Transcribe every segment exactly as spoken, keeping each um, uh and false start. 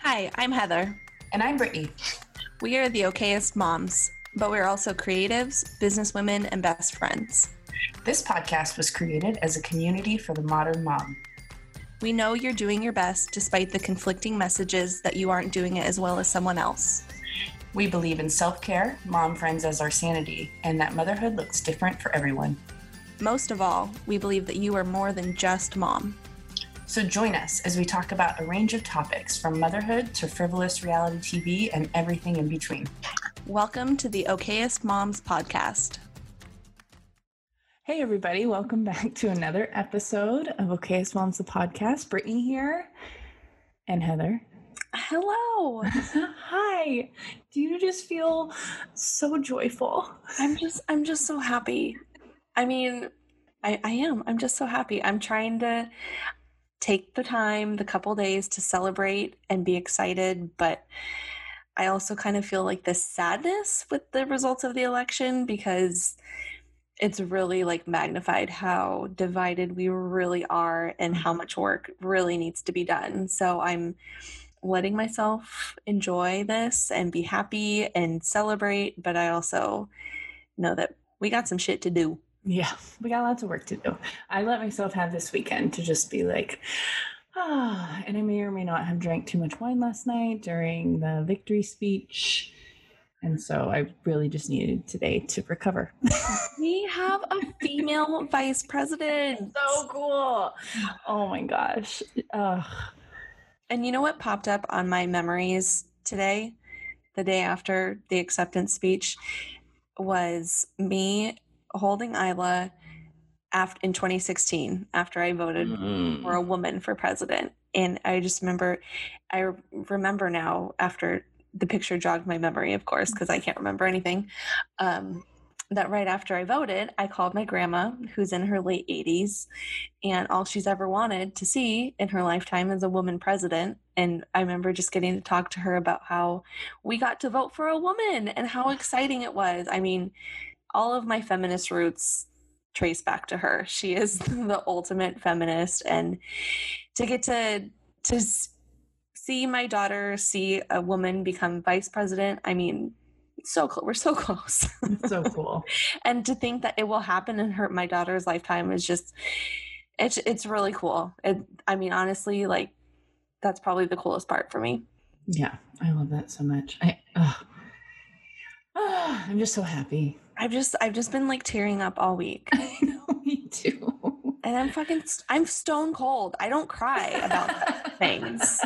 Hi, I'm Heather. And I'm Brittany. We are the okayest moms, but we're also creatives, businesswomen, and best friends. This podcast was created as a community for the modern mom. We know you're doing your best despite the conflicting messages that you aren't doing it as well as someone else. We believe in self-care, mom friends as our sanity, and that motherhood looks different for everyone. Most of all, we believe that you are more than just mom. So join us as we talk about a range of topics from motherhood to frivolous reality T V and everything in between. Welcome to the Okayest Moms podcast. Hey everybody, welcome back to another episode of Okayest Moms the podcast. Brittany here and Heather. Hello. Hi. Do you just feel so joyful? I'm just I'm just so happy. I mean, I, I am. I'm just so happy. I'm trying to take the time, the couple days to celebrate and be excited, but I also kind of feel like this sadness with the results of the election because it's really like magnified how divided we really are and how much work really needs to be done. So I'm letting myself enjoy this and be happy and celebrate, but I also know that we got some shit to do. Yeah, we got lots of work to do. I let myself have this weekend to just be like, ah, and I may or may not have drank too much wine last night during the victory speech. And so I really just needed today to recover. We have a female vice president. So cool. Oh my gosh. Ugh. And you know what popped up on my memories today, the day after the acceptance speech, was me holding Isla after, in twenty sixteen after I voted mm. for a woman for president. And I just remember, I remember now after the picture jogged my memory, of course, because I can't remember anything, um, that right after I voted, I called my grandma, who's in her late eighties, and all she's ever wanted to see in her lifetime is a woman president. And I remember just getting to talk to her about how we got to vote for a woman and how exciting it was. I mean, all of my feminist roots trace back to her. She is the ultimate feminist, and to get to to see my daughter see a woman become vice president, I mean, so close. We're so close. It's so cool. And to think that it will happen in her my daughter's lifetime is just it's it's really cool. It, I mean, honestly, like that's probably the coolest part for me. Yeah, I love that so much. I oh, oh, I'm just so happy. I've just I've just been like tearing up all week. I know, me too. And I'm fucking I'm stone cold. I don't cry about things.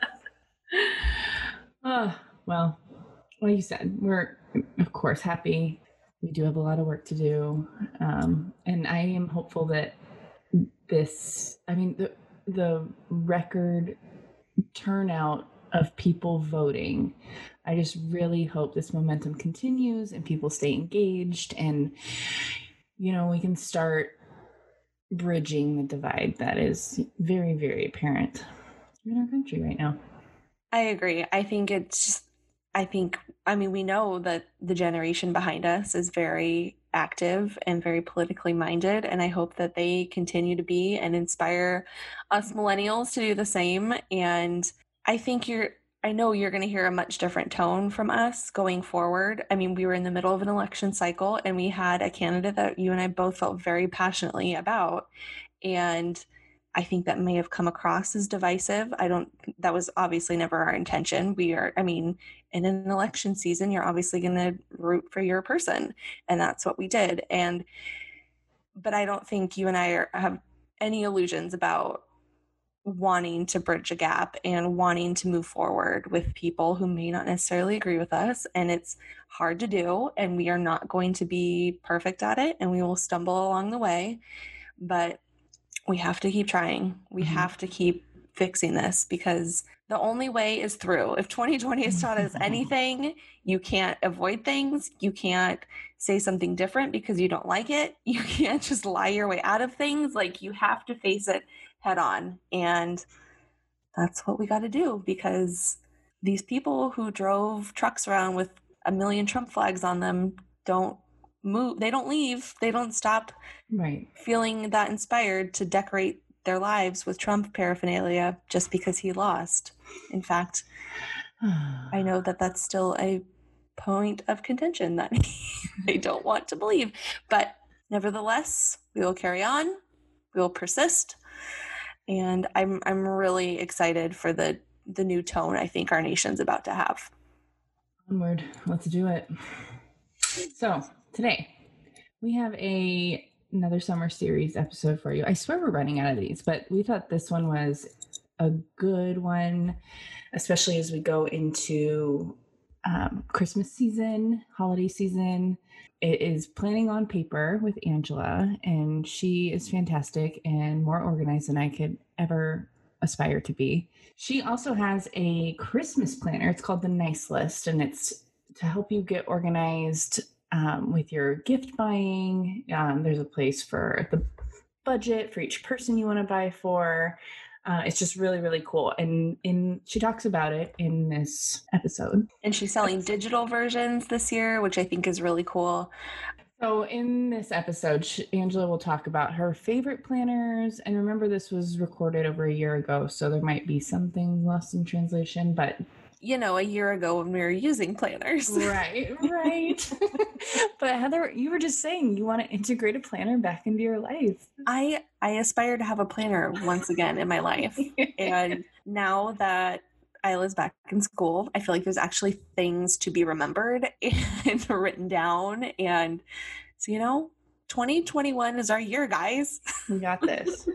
Oh, well, like you said, we're of course happy. We do have a lot of work to do, um, and I am hopeful that this. I mean, the the record turnout of people voting, I just really hope this momentum continues and people stay engaged, and you know, we can start bridging the divide that is very, very apparent in our country right now. I agree. I think it's I think I mean we know that the generation behind us is very active and very politically minded, and I hope that they continue to be and inspire us millennials to do the same. And I think you're, I know you're going to hear a much different tone from us going forward. I mean, we were in the middle of an election cycle and we had a candidate that you and I both felt very passionately about. And I think that may have come across as divisive. I don't, that was obviously never our intention. We are, I mean, in an election season, you're obviously going to root for your person. And that's what we did. And, but I don't think you and I are, have any illusions about wanting to bridge a gap and wanting to move forward with people who may not necessarily agree with us. And it's hard to do, and we are not going to be perfect at it, and we will stumble along the way, but we have to keep trying. We mm-hmm. have to keep fixing this, because the only way is through. If twenty twenty has taught us anything, you can't avoid things. You can't say something different because you don't like it. You can't just lie your way out of things. Like, you have to face it head on. And that's what we got to do, because these people who drove trucks around with a million Trump flags on them don't move. They don't leave. They don't stop right. feeling that inspired to decorate their lives with Trump paraphernalia just because he lost. In fact, I know that that's still a point of contention that they don't want to believe. But nevertheless, we will carry on. We will persist. And I'm I'm really excited for the the new tone I think our nation's about to have. Onward. Let's do it. So today we have a another summer series episode for you. I swear we're running out of these, but we thought this one was a good one, especially as we go into um, Christmas season, holiday season. It is Planning on Paper with Angela, and she is fantastic and more organized than I could ever aspire to be. She also has a Christmas planner. It's called the Nice List, and it's to help you get organized um, with your gift buying. Um, there's a place for the budget for each person you want to buy for. Uh, it's just really, really cool. And in she talks about it in this episode. And she's selling digital versions this year, which I think is really cool. So in this episode, Angela will talk about her favorite planners. And remember, this was recorded over a year ago, so there might be some things lost in translation, but you know, a year ago when we were using planners. Right, right. But Heather, you were just saying you want to integrate a planner back into your life. I I aspire to have a planner once again in my life. And now that Isla's back in school, I feel like there's actually things to be remembered and written down. And so, you know, twenty twenty-one is our year, guys. We got this.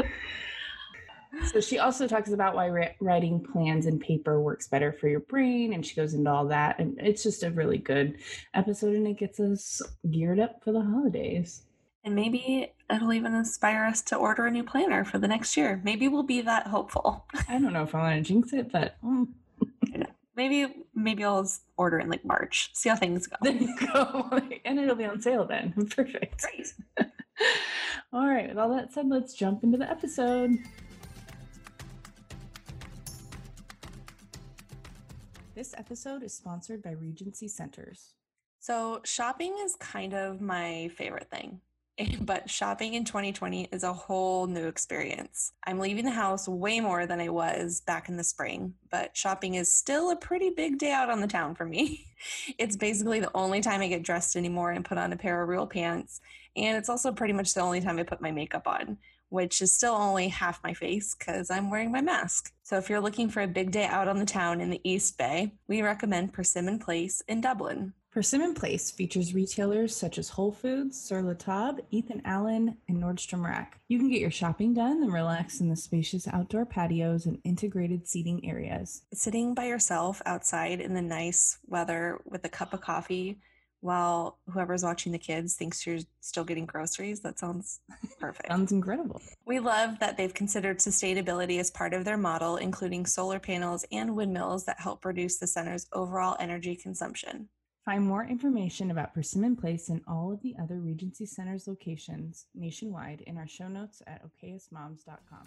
So she also talks about why ra- writing plans in paper works better for your brain, and she goes into all that. And it's just a really good episode, and it gets us geared up for the holidays. And maybe it'll even inspire us to order a new planner for the next year. Maybe we'll be that hopeful. I don't know if I want to jinx it, but mm. maybe maybe I'll order in like March. See how things go. There you go. And it'll be on sale then. Perfect. Great. All right. With all that said, let's jump into the episode. This episode is sponsored by Regency Centers. So shopping is kind of my favorite thing, but shopping in twenty twenty is a whole new experience. I'm leaving the house way more than I was back in the spring, but shopping is still a pretty big day out on the town for me. It's basically the only time I get dressed anymore and put on a pair of real pants, and it's also pretty much the only time I put my makeup on, which is still only half my face because I'm wearing my mask. So if you're looking for a big day out on the town in the East Bay, we recommend Persimmon Place in Dublin. Persimmon Place features retailers such as Whole Foods, Sur La Table, Ethan Allen, and Nordstrom Rack. You can get your shopping done and relax in the spacious outdoor patios and integrated seating areas. Sitting by yourself outside in the nice weather with a cup of coffee while whoever's watching the kids thinks you're still getting groceries, that sounds perfect. Sounds incredible. We love that they've considered sustainability as part of their model, including solar panels and windmills that help reduce the center's overall energy consumption. Find more information about Persimmon Place and all of the other Regency Centers locations nationwide in our show notes at okayus moms dot com.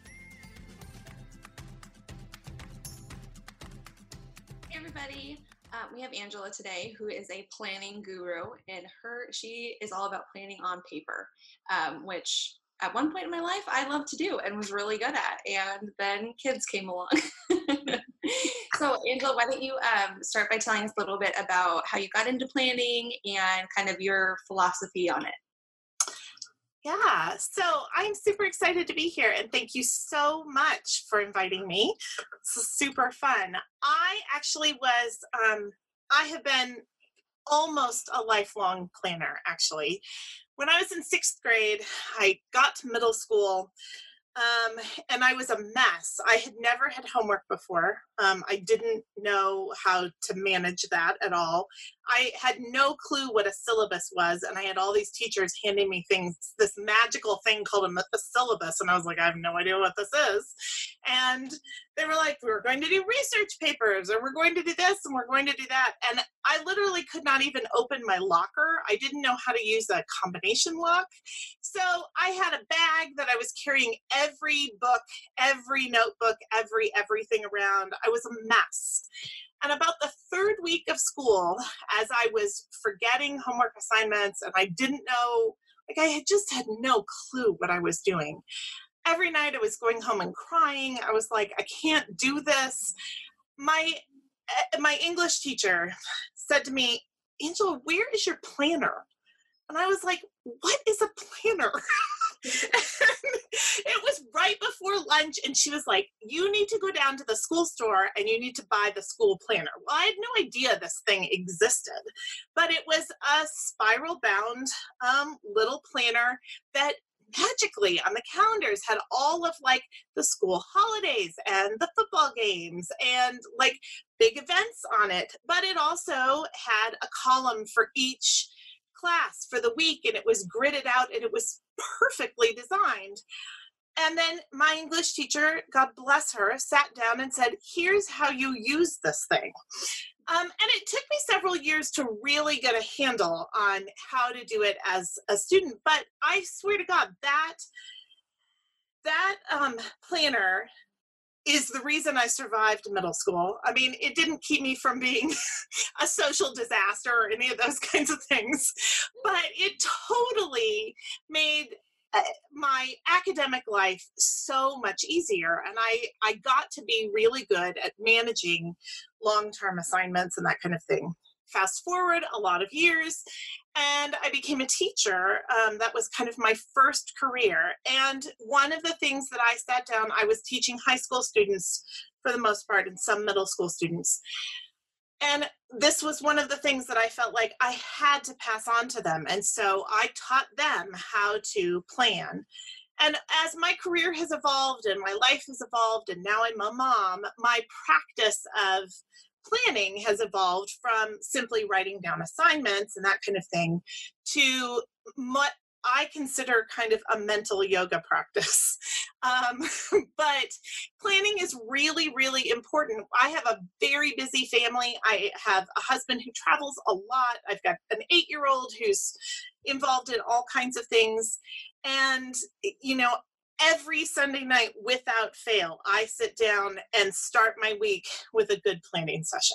Hey everybody, um, we have Angela today, who is a planning guru, and her she is all about planning on paper, um, which at one point in my life I loved to do and was really good at, and then kids came along. So Angela, why don't you um, start by telling us a little bit about how you got into planning and kind of your philosophy on it. Yeah, so I'm super excited to be here, and thank you so much for inviting me. It's super fun. I actually was, um, I have been almost a lifelong planner, actually. When I was in sixth grade, I got to middle school, um, and I was a mess. I had never had homework before. Um, I didn't know how to manage that at all. I had no clue what a syllabus was, and I had all these teachers handing me things, this magical thing called a, a syllabus, and I was like, I have no idea what this is. And they were like, we're going to do research papers, or we're going to do this, and we're going to do that. And I literally could not even open my locker. I didn't know how to use a combination lock. So I had a bag that I was carrying every book, every notebook, every everything around. I was a mess. And about the third week of school, as I was forgetting homework assignments and I didn't know, like I had just had no clue what I was doing, every night I was going home and crying. I was like, I can't do this. My my English teacher said to me, Angela, where is your planner? And I was like, what is a planner? It was right before lunch, and she was like, you need to go down to the school store and you need to buy the school planner. Well, I had no idea this thing existed, but it was a spiral bound um, little planner that magically on the calendars had all of like the school holidays and the football games and like big events on it. But it also had a column for each class for the week, and it was gridded out and it was perfectly designed. And then my English teacher, God bless her, sat down and said, here's how you use this thing. Um, and it took me several years to really get a handle on how to do it as a student. But I swear to God, that, that um, planner is the reason I survived middle school. I mean, it didn't keep me from being a social disaster or any of those kinds of things, but it totally made uh, my academic life so much easier. And I, I got to be really good at managing long-term assignments and that kind of thing. Fast forward a lot of years, and I became a teacher. Um, that was kind of my first career. And one of the things that I sat down, I was teaching high school students for the most part and some middle school students. And this was one of the things that I felt like I had to pass on to them. And so I taught them how to plan. And as my career has evolved and my life has evolved, and now I'm a mom, my practice of planning has evolved from simply writing down assignments and that kind of thing to what I consider kind of a mental yoga practice. Um, but planning is really, really important. I have a very busy family. I have a husband who travels a lot. I've got an eight-year-old who's involved in all kinds of things. And, you know, every Sunday night, without fail, I sit down and start my week with a good planning session.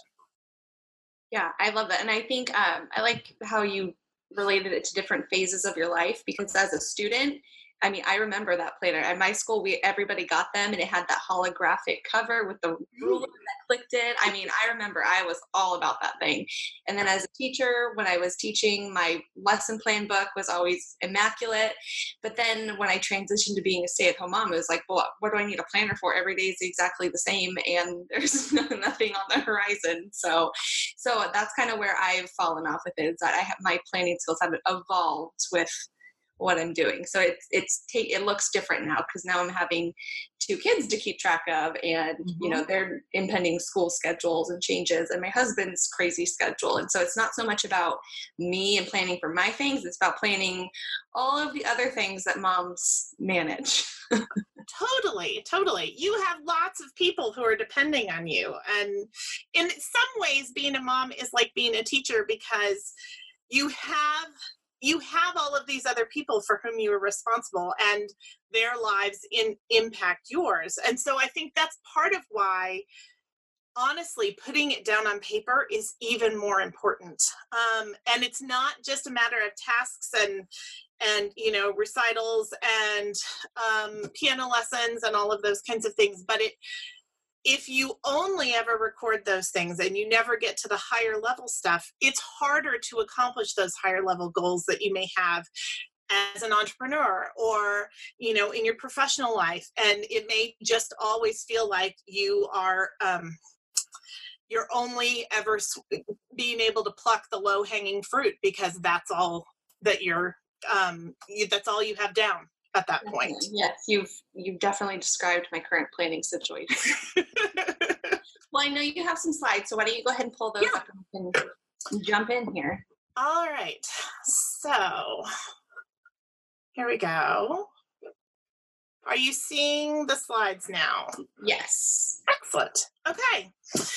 Yeah, I love that. And I think um, I like how you related it to different phases of your life, because as a student, I mean, I remember that planner. At my school, we everybody got them, and it had that holographic cover with the ruler that clicked it. I mean, I remember I was all about that thing. And then as a teacher, when I was teaching, my lesson plan book was always immaculate. But then when I transitioned to being a stay-at-home mom, it was like, well, what do I need a planner for? Every day is exactly the same, and there's nothing on the horizon. So, so that's kind of where I've fallen off with it. Is that I have my planning skills have evolved with what I'm doing. So it's, it's take, it looks different now, because now I'm having two kids to keep track of, and, mm-hmm. you know, their impending school schedules and changes, and my husband's crazy schedule. And so it's not so much about me and planning for my things. It's about planning all of the other things that moms manage. Totally, totally. You have lots of people who are depending on you. And in some ways, being a mom is like being a teacher, because you have you have all of these other people for whom you are responsible, and their lives in, impact yours. And so I think that's part of why, honestly, putting it down on paper is even more important. Um, and it's not just a matter of tasks and, and you know, recitals and um, piano lessons and all of those kinds of things, but it if you only ever record those things and you never get to the higher level stuff, it's harder to accomplish those higher level goals that you may have as an entrepreneur or, you know, in your professional life. And it may just always feel like you are, um, you're only ever being able to pluck the low hanging fruit, because that's all that you're, um, you, that's all you have down at that point. Yes, you've you've definitely described my current planning situation. Well, I know you have some slides, so why don't you go ahead and pull those yeah. up and we can jump in here. All right. So here we go. Are you seeing the slides now? Yes. Excellent. Okay.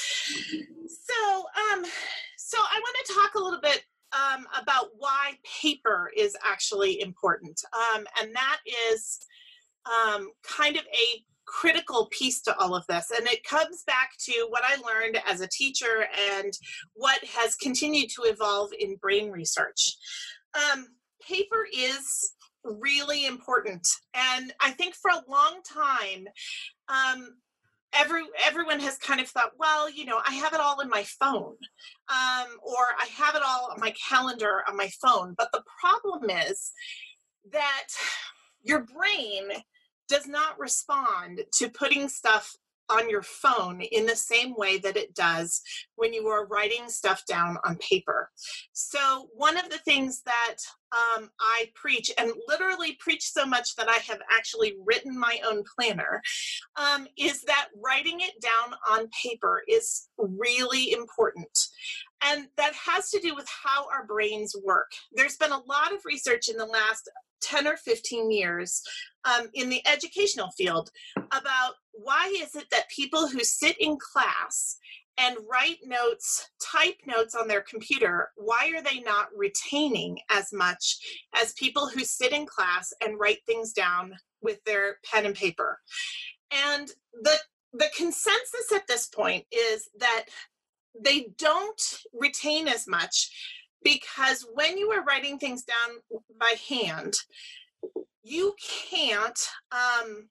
So um, so I want to talk a little bit Um, about why paper is actually important. Um, and that is um, kind of a critical piece to all of this. And it comes back to what I learned as a teacher and what has continued to evolve in brain research. Um, paper is really important. And I think for a long time, um, every everyone has kind of thought, well, you know, I have it all in my phone, um, or I have it all on my calendar on my phone. But the problem is that your brain does not respond to putting stuff on your phone in the same way that it does when you are writing stuff down on paper. So one of the things that um, I preach, and literally preach so much that I have actually written my own planner, um, is that writing it down on paper is really important. And that has to do with how our brains work. There's been a lot of research in the last ten or fifteen years um, in the educational field about why is it that people who sit in class and write notes, type notes on their computer, why are they not retaining as much as people who sit in class and write things down with their pen and paper? And the the consensus at this point is that they don't retain as much, because when you are writing things down by hand, you can't um,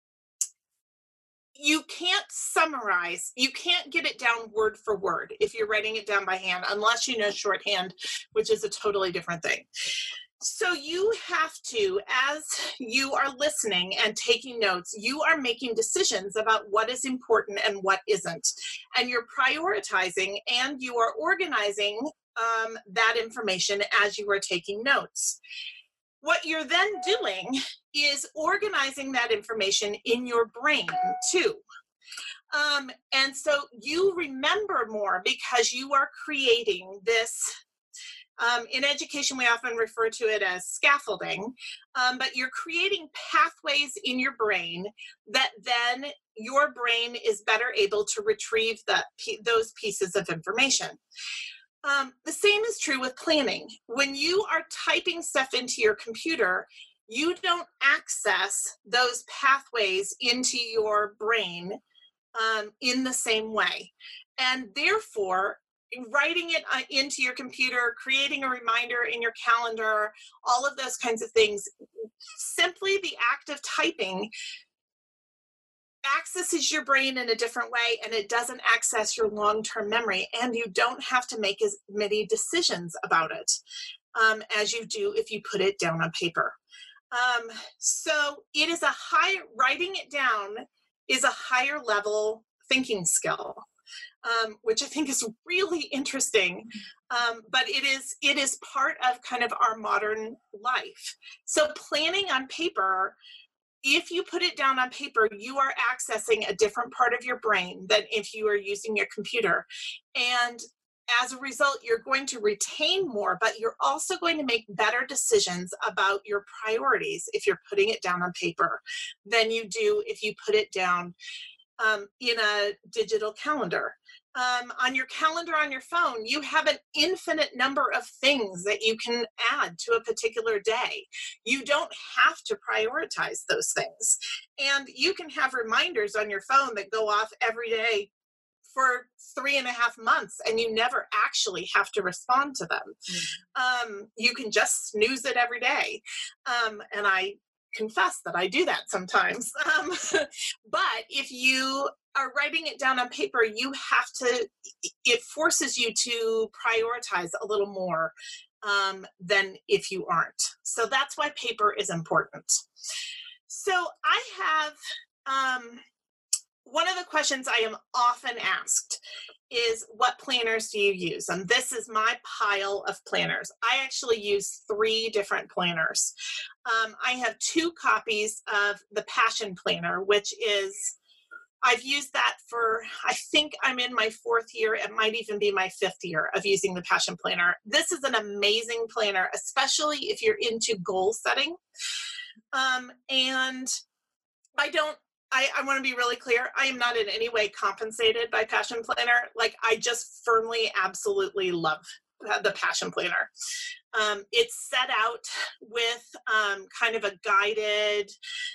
you can't summarize, you can't get it down word for word if you're writing it down by hand, unless you know shorthand, which is a totally different thing. So you have to, as you are listening and taking notes, you are making decisions about what is important and what isn't. And you're prioritizing and you are organizing um, that information as you are taking notes. What you're then doing is organizing that information in your brain too. Um, and so you remember more because you are creating this. Um, in education, we often refer to it as scaffolding, um, but you're creating pathways in your brain that then your brain is better able to retrieve the, those pieces of information. Um, the same is true with planning. When you are typing stuff into your computer, you don't access those pathways into your brain um, in the same way. And therefore, writing it into your computer, creating a reminder in your calendar, all of those kinds of things, simply the act of typing accesses your brain in a different way, and it doesn't access your long-term memory, and you don't have to make as many decisions about it um, as you do if you put it down on paper. Um, so it is a high, writing it down is a higher level thinking skill. Um, which I think is really interesting, um, but it is it is part of kind of our modern life. So planning on paper, if you put it down on paper, you are accessing a different part of your brain than if you are using your computer. And as a result, you're going to retain more, but you're also going to make better decisions about your priorities if you're putting it down on paper than you do if you put it down um, in a digital calendar. Um, on your calendar on your phone, you have an infinite number of things that you can add to a particular day. You don't have to prioritize those things. And you can have reminders on your phone that go off every day for three and a half months, and you never actually have to respond to them. Mm. Um, you can just snooze it every day. Um, and I confess that I do that sometimes. Um, but if you are writing it down on paper, you have to, it forces you to prioritize a little more um, than if you aren't. So that's why paper is important. So I have, um, one of the questions I am often asked is, what planners do you use? And this is my pile of planners. I actually use three different planners. Um, I have two copies of the Passion Planner, which is, I've used that for, I think I'm in my fourth year. It might even be my fifth year of using the Passion Planner. This is an amazing planner, especially if you're into goal setting. Um, and I don't, I, I want to be really clear. I am not in any way compensated by Passion Planner. Like, I just firmly, absolutely love the Passion Planner. Um, it's set out with um, kind of a guided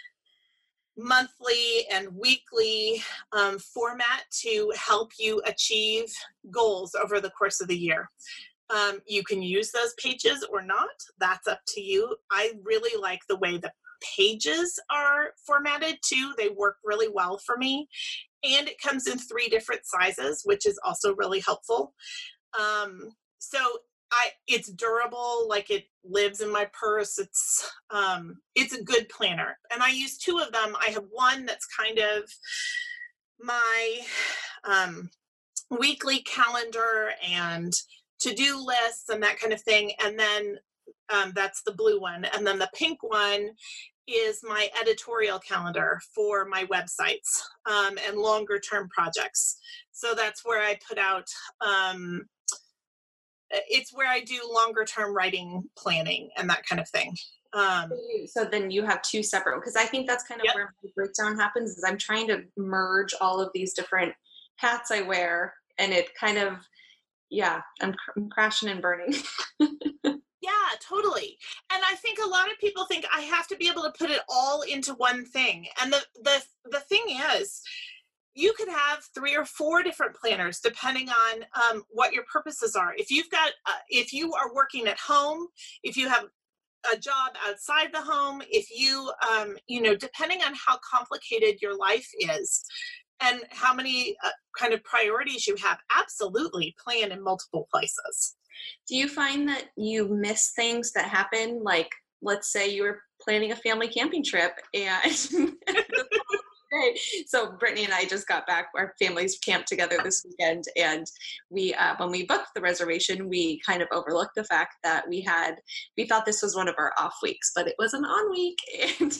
monthly and weekly um, format to help you achieve goals over the course of the year. Um, you can use those pages or not. That's up to you. I really like the way the pages are formatted too. They work really well for me. And it comes in three different sizes, which is also really helpful. Um, so I, it's durable, like it lives in my purse. It's, um, it's a good planner. And I use two of them. I have one that's kind of my, um, weekly calendar and to-do lists and that kind of thing. And then um, that's the blue one. And then the pink one is my editorial calendar for my websites um, and longer term projects. So that's where I put out, um, it's where I do longer term writing planning and that kind of thing. Um, so then you have two separate, because I think that's kind of yep. where my breakdown happens, is I'm trying to merge all of these different hats I wear, and it kind of, yeah, I'm, cr- I'm crashing and burning. Yeah, totally. And I think a lot of people think I have to be able to put it all into one thing. And the the the thing is, you could have three or four different planners depending on um, what your purposes are. If you've got, uh, if you are working at home, if you have a job outside the home, if you, um, you know, depending on how complicated your life is, and how many uh, kind of priorities you have, absolutely plan in multiple places. Do you find that you miss things that happen? Like, let's say you were planning a family camping trip and so Brittany and I just got back. Our families camped together this weekend, and we, uh, when we booked the reservation, we kind of overlooked the fact that we had, we thought this was one of our off weeks, but it was an on week. And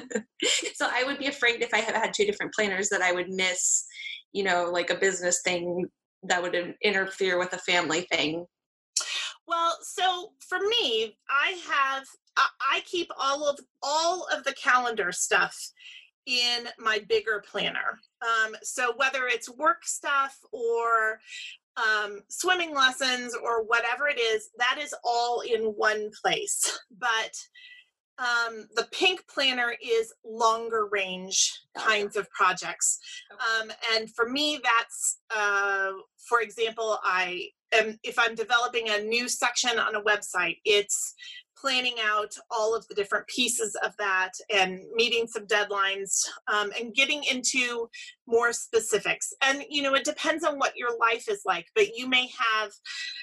so I would be afraid if I had had two different planners that I would miss, you know, like a business thing that would interfere with a family thing. Well, so for me, I have, I keep all of, all of the calendar stuff in my bigger planner. Um, so whether it's work stuff or um, swimming lessons or whatever it is, that is all in one place. But um, the pink planner is longer range kinds of projects. Um, and for me, that's, uh, for example, I am, if I'm developing a new section on a website, it's planning out all of the different pieces of that and meeting some deadlines um, and getting into more specifics. And, you know, it depends on what your life is like, but you may have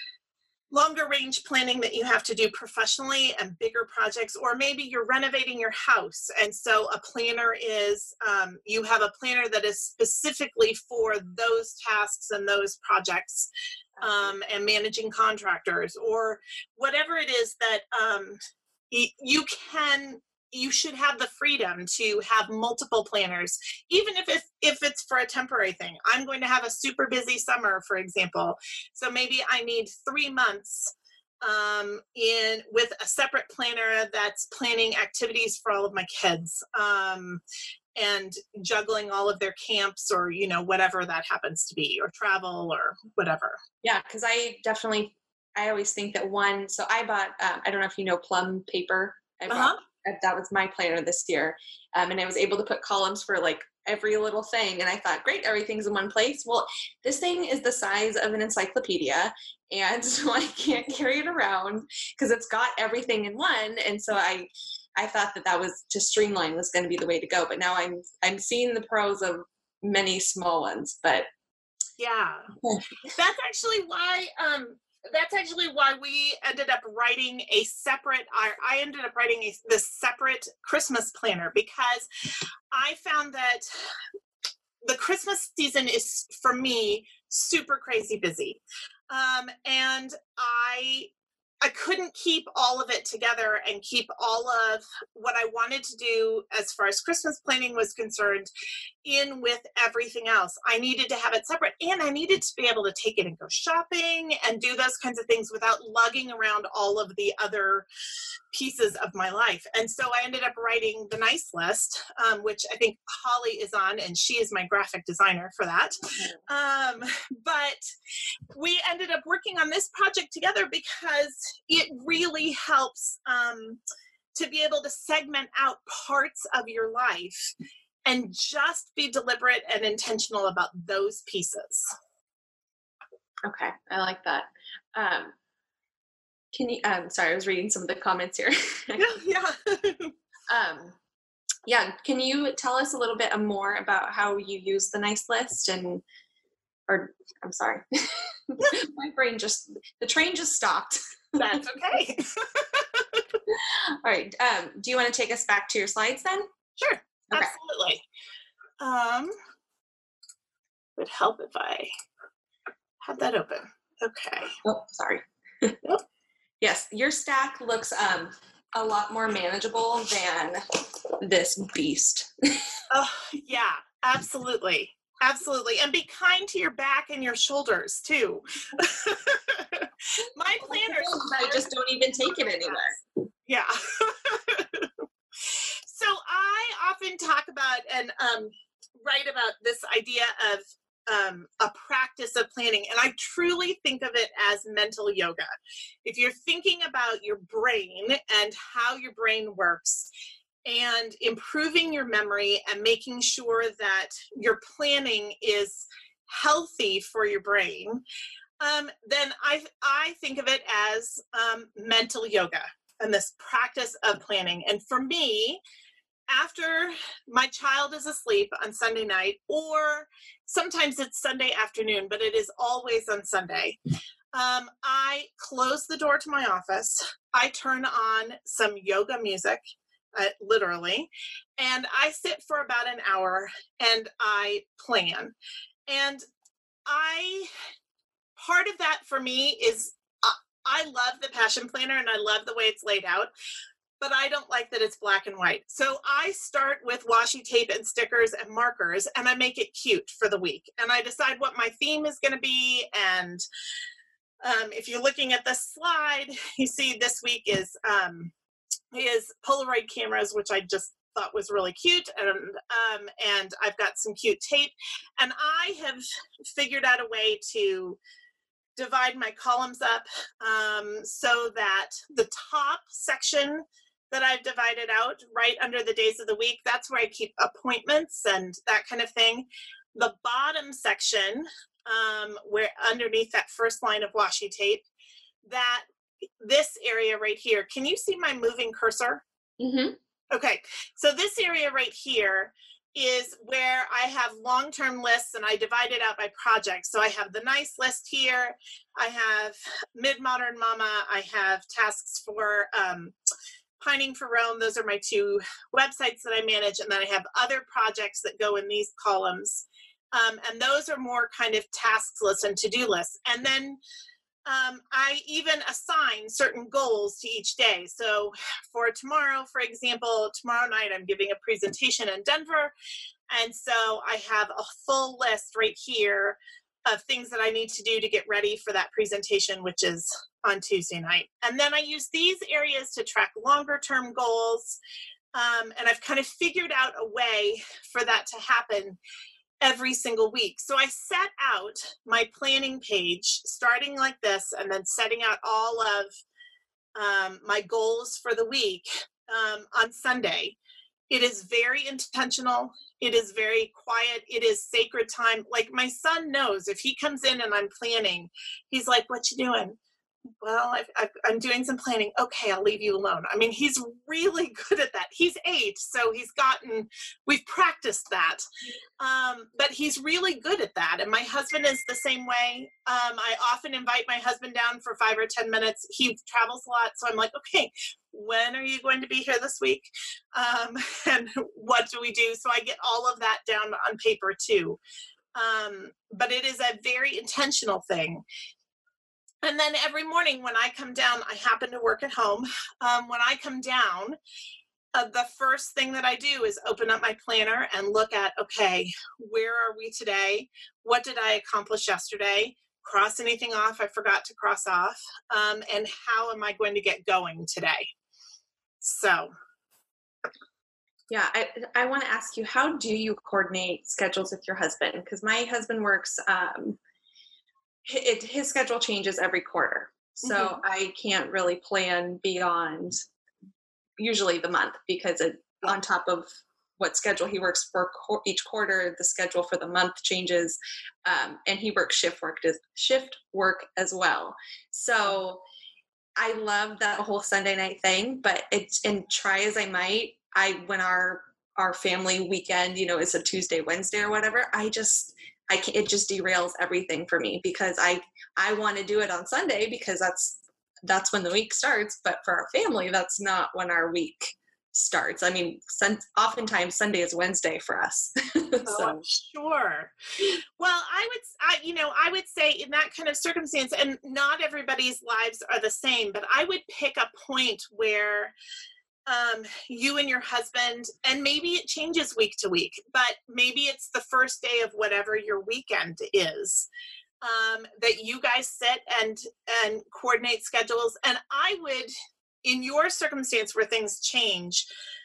longer range planning that you have to do professionally and bigger projects, or maybe you're renovating your house. And so a planner is, um, you have a planner that is specifically for those tasks and those projects, um, and managing contractors or whatever it is that um, y- you can, you should have the freedom to have multiple planners, even if it's, if it's for a temporary thing. I'm going to have a super busy summer, for example. So maybe I need three months um, in with a separate planner that's planning activities for all of my kids um, and juggling all of their camps or, you know, whatever that happens to be, or travel or whatever. Yeah, because I definitely, I always think that one, so I bought, um, I don't know if you know plum paper. I bought Uh-huh. that was my planner this year. Um, and I was able to put columns for like every little thing. And I thought, great, everything's in one place. Well, this thing is the size of an encyclopedia. And so I can't carry it around because it's got everything in one. And so I, I thought that that was to streamline was going to be the way to go. But now I'm, I'm seeing the pros of many small ones, but. Yeah, that's actually why, um, that's actually why we ended up writing a separate, I, I ended up writing a, this separate Christmas planner, because I found that the Christmas season is, for me, super crazy busy. Um, and I, I couldn't keep all of it together and keep all of what I wanted to do as far as Christmas planning was concerned in with everything else. I needed to have it separate, and I needed to be able to take it and go shopping and do those kinds of things without lugging around all of the other pieces of my life. And so I ended up writing the nice list, um, which I think Holly is on, and she is my graphic designer for that. Um, but we ended up working on this project together because it really helps um, to be able to segment out parts of your life and just be deliberate and intentional about those pieces. Okay, I like that. Um, Can you, um, sorry, I was reading some of the comments here. Yeah. um, yeah, can you tell us a little bit more about how you use the NICE list and, or I'm sorry, my brain just, the train just stopped. That's okay. All right. Um, do you want to take us back to your slides then? Sure. Okay. Absolutely. Um, would help if I had that open. Okay. Oh, sorry. Yep. Yes, your stack looks um, a lot more manageable than this beast. Oh, yeah, absolutely. Absolutely. And be kind to your back and your shoulders too. My planners. I just don't even take it anywhere. Yeah. So I often talk about and um, write about this idea of um, a practice of planning. And I truly think of it as mental yoga. If you're thinking about your brain and how your brain works, and improving your memory and making sure that your planning is healthy for your brain, um, then I, I think of it as um, mental yoga and this practice of planning. And for me, after my child is asleep on Sunday night, or sometimes it's Sunday afternoon, but it is always on Sunday, um, I close the door to my office. I turn on some yoga music. Uh, literally, and I sit for about an hour and I plan. And I, part of that for me is uh, I love the Passion Planner and I love the way it's laid out, but I don't like that it's black and white. So I start with washi tape and stickers and markers and I make it cute for the week. And I decide what my theme is going to be. And um, if you're looking at the slide, you see this week is um, is Polaroid cameras, which I just thought was really cute. And, um, and I've got some cute tape. And I have figured out a way to divide my columns up um, so that the top section that I've divided out right under the days of the week, that's where I keep appointments and that kind of thing. The bottom section, um, where underneath that first line of washi tape, that this area right here, can you see my moving cursor? Mm-hmm. Okay, so this area right here is where I have long-term lists and I divide it out by project. So I have the NICE list here, I have Mid-Modern Mama, I have tasks for um, Pining for Rome. Those are my two websites that I manage. And then I have other projects that go in these columns. Um, and those are more kind of tasks lists and to-do lists. And then Um, I even assign certain goals to each day. So for tomorrow, for example, tomorrow night I'm giving a presentation in Denver. And so I have a full list right here of things that I need to do to get ready for that presentation, which is on Tuesday night. And then I use these areas to track longer term goals. Um, and I've kind of figured out a way for that to happen every single week. So I set out my planning page starting like this and then setting out all of um, my goals for the week um, on Sunday. It is very intentional. It is very quiet. It is sacred time. Like my son knows if he comes in and I'm planning, he's like, "What you doing?" "Well, I've, I've, I'm doing some planning." "Okay, I'll leave you alone." I mean, he's really good at that. He's eight, so he's gotten, we've practiced that. Um, but he's really good at that. And my husband is the same way. Um, I often invite my husband down for five or ten minutes. He travels a lot. So I'm like, "Okay, when are you going to be here this week? Um, and what do we do?" So I get all of that down on paper too. Um, but it is a very intentional thing. And then every morning when I come down, I happen to work at home. Um, when I come down, uh, the first thing that I do is open up my planner and look at, okay, where are we today? What did I accomplish yesterday? Cross anything off I forgot to cross off? Um, and how am I going to get going today? So. Yeah, I, I want to ask you, how do you coordinate schedules with your husband? Because my husband works, um, It, his schedule changes every quarter. So mm-hmm. I can't really plan beyond usually the month because it, on top of what schedule he works for co- each quarter, the schedule for the month changes. Um, and he works shift work, shift work as well. So I love that whole Sunday night thing, but it's, and try as I might, I, when our, our family weekend, you know, is a Tuesday, Wednesday or whatever, I just, I can it just derails everything for me because I, I want to do it on Sunday because that's, that's when the week starts. But for our family, that's not when our week starts. I mean, sun, oftentimes Sunday is Wednesday for us. so. Oh, sure. Well, I would, I, you know, I would say in that kind of circumstance, and not everybody's lives are the same, but I would pick a point where um, you and your husband, and maybe it changes week to week, but maybe it's the first day of whatever your weekend is, um, that you guys sit and, and coordinate schedules. And I would, in your circumstance where things change,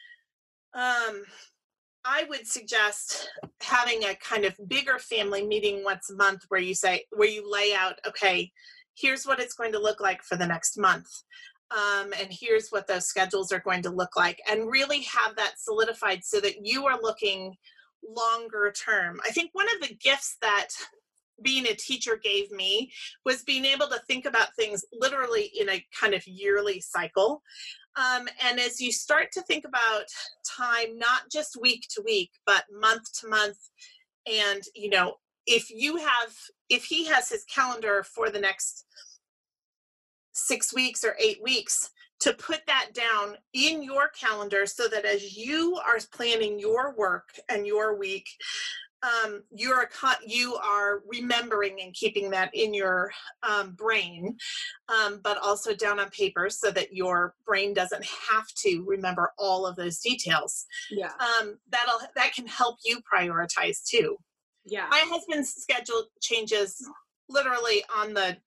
um, I would suggest having a kind of bigger family meeting once a month where you say, where you lay out, okay, here's what it's going to look like for the next month. Um, and here's what those schedules are going to look like, and really have that solidified so that you are looking longer term. I think one of the gifts that being a teacher gave me was being able to think about things literally in a kind of yearly cycle. Um, and as you start to think about time, not just week to week, but month to month, and, you know, if you have, if he has his calendar for the next six weeks or eight weeks, to put that down in your calendar so that as you are planning your work and your week, um, you're you are remembering and keeping that in your um, brain, um, but also down on paper so that your brain doesn't have to remember all of those details. Yeah. Um, that'll that can help you prioritize too. Yeah. My husband's schedule changes literally on the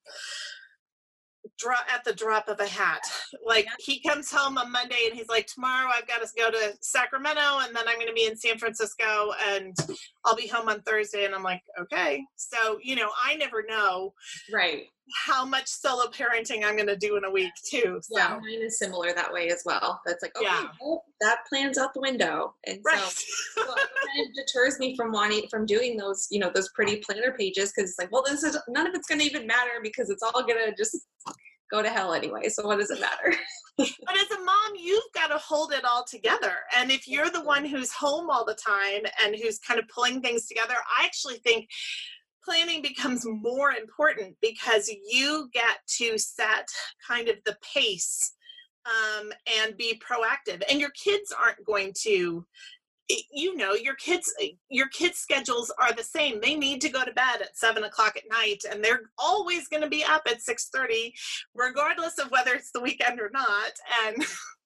Drop at the drop of a hat. Like, yeah. He comes home on Monday and he's like, tomorrow I've got to go to Sacramento, and then I'm going to be in San Francisco, and I'll be home on Thursday. And I'm like, okay. So, you know, I never know right how much solo parenting I'm going to do in a week too. So. Yeah, mine is similar that way as well. That's like, okay, yeah. well, that plan's out the window. And right. so, so it kind of deters me from wanting, from doing those, you know, those pretty planner pages. Cause it's like, well, this is, none of it's going to even matter because it's all going to just go to hell anyway. So what does it matter? But as a mom, you've got to hold it all together. And if you're the one who's home all the time and who's kind of pulling things together, I actually think planning becomes more important because you get to set kind of the pace um, and be proactive. And your kids aren't going to, you know, your kids, your kids' schedules are the same. They need to go to bed at seven o'clock at night, and they're always going to be up at six thirty, regardless of whether it's the weekend or not. And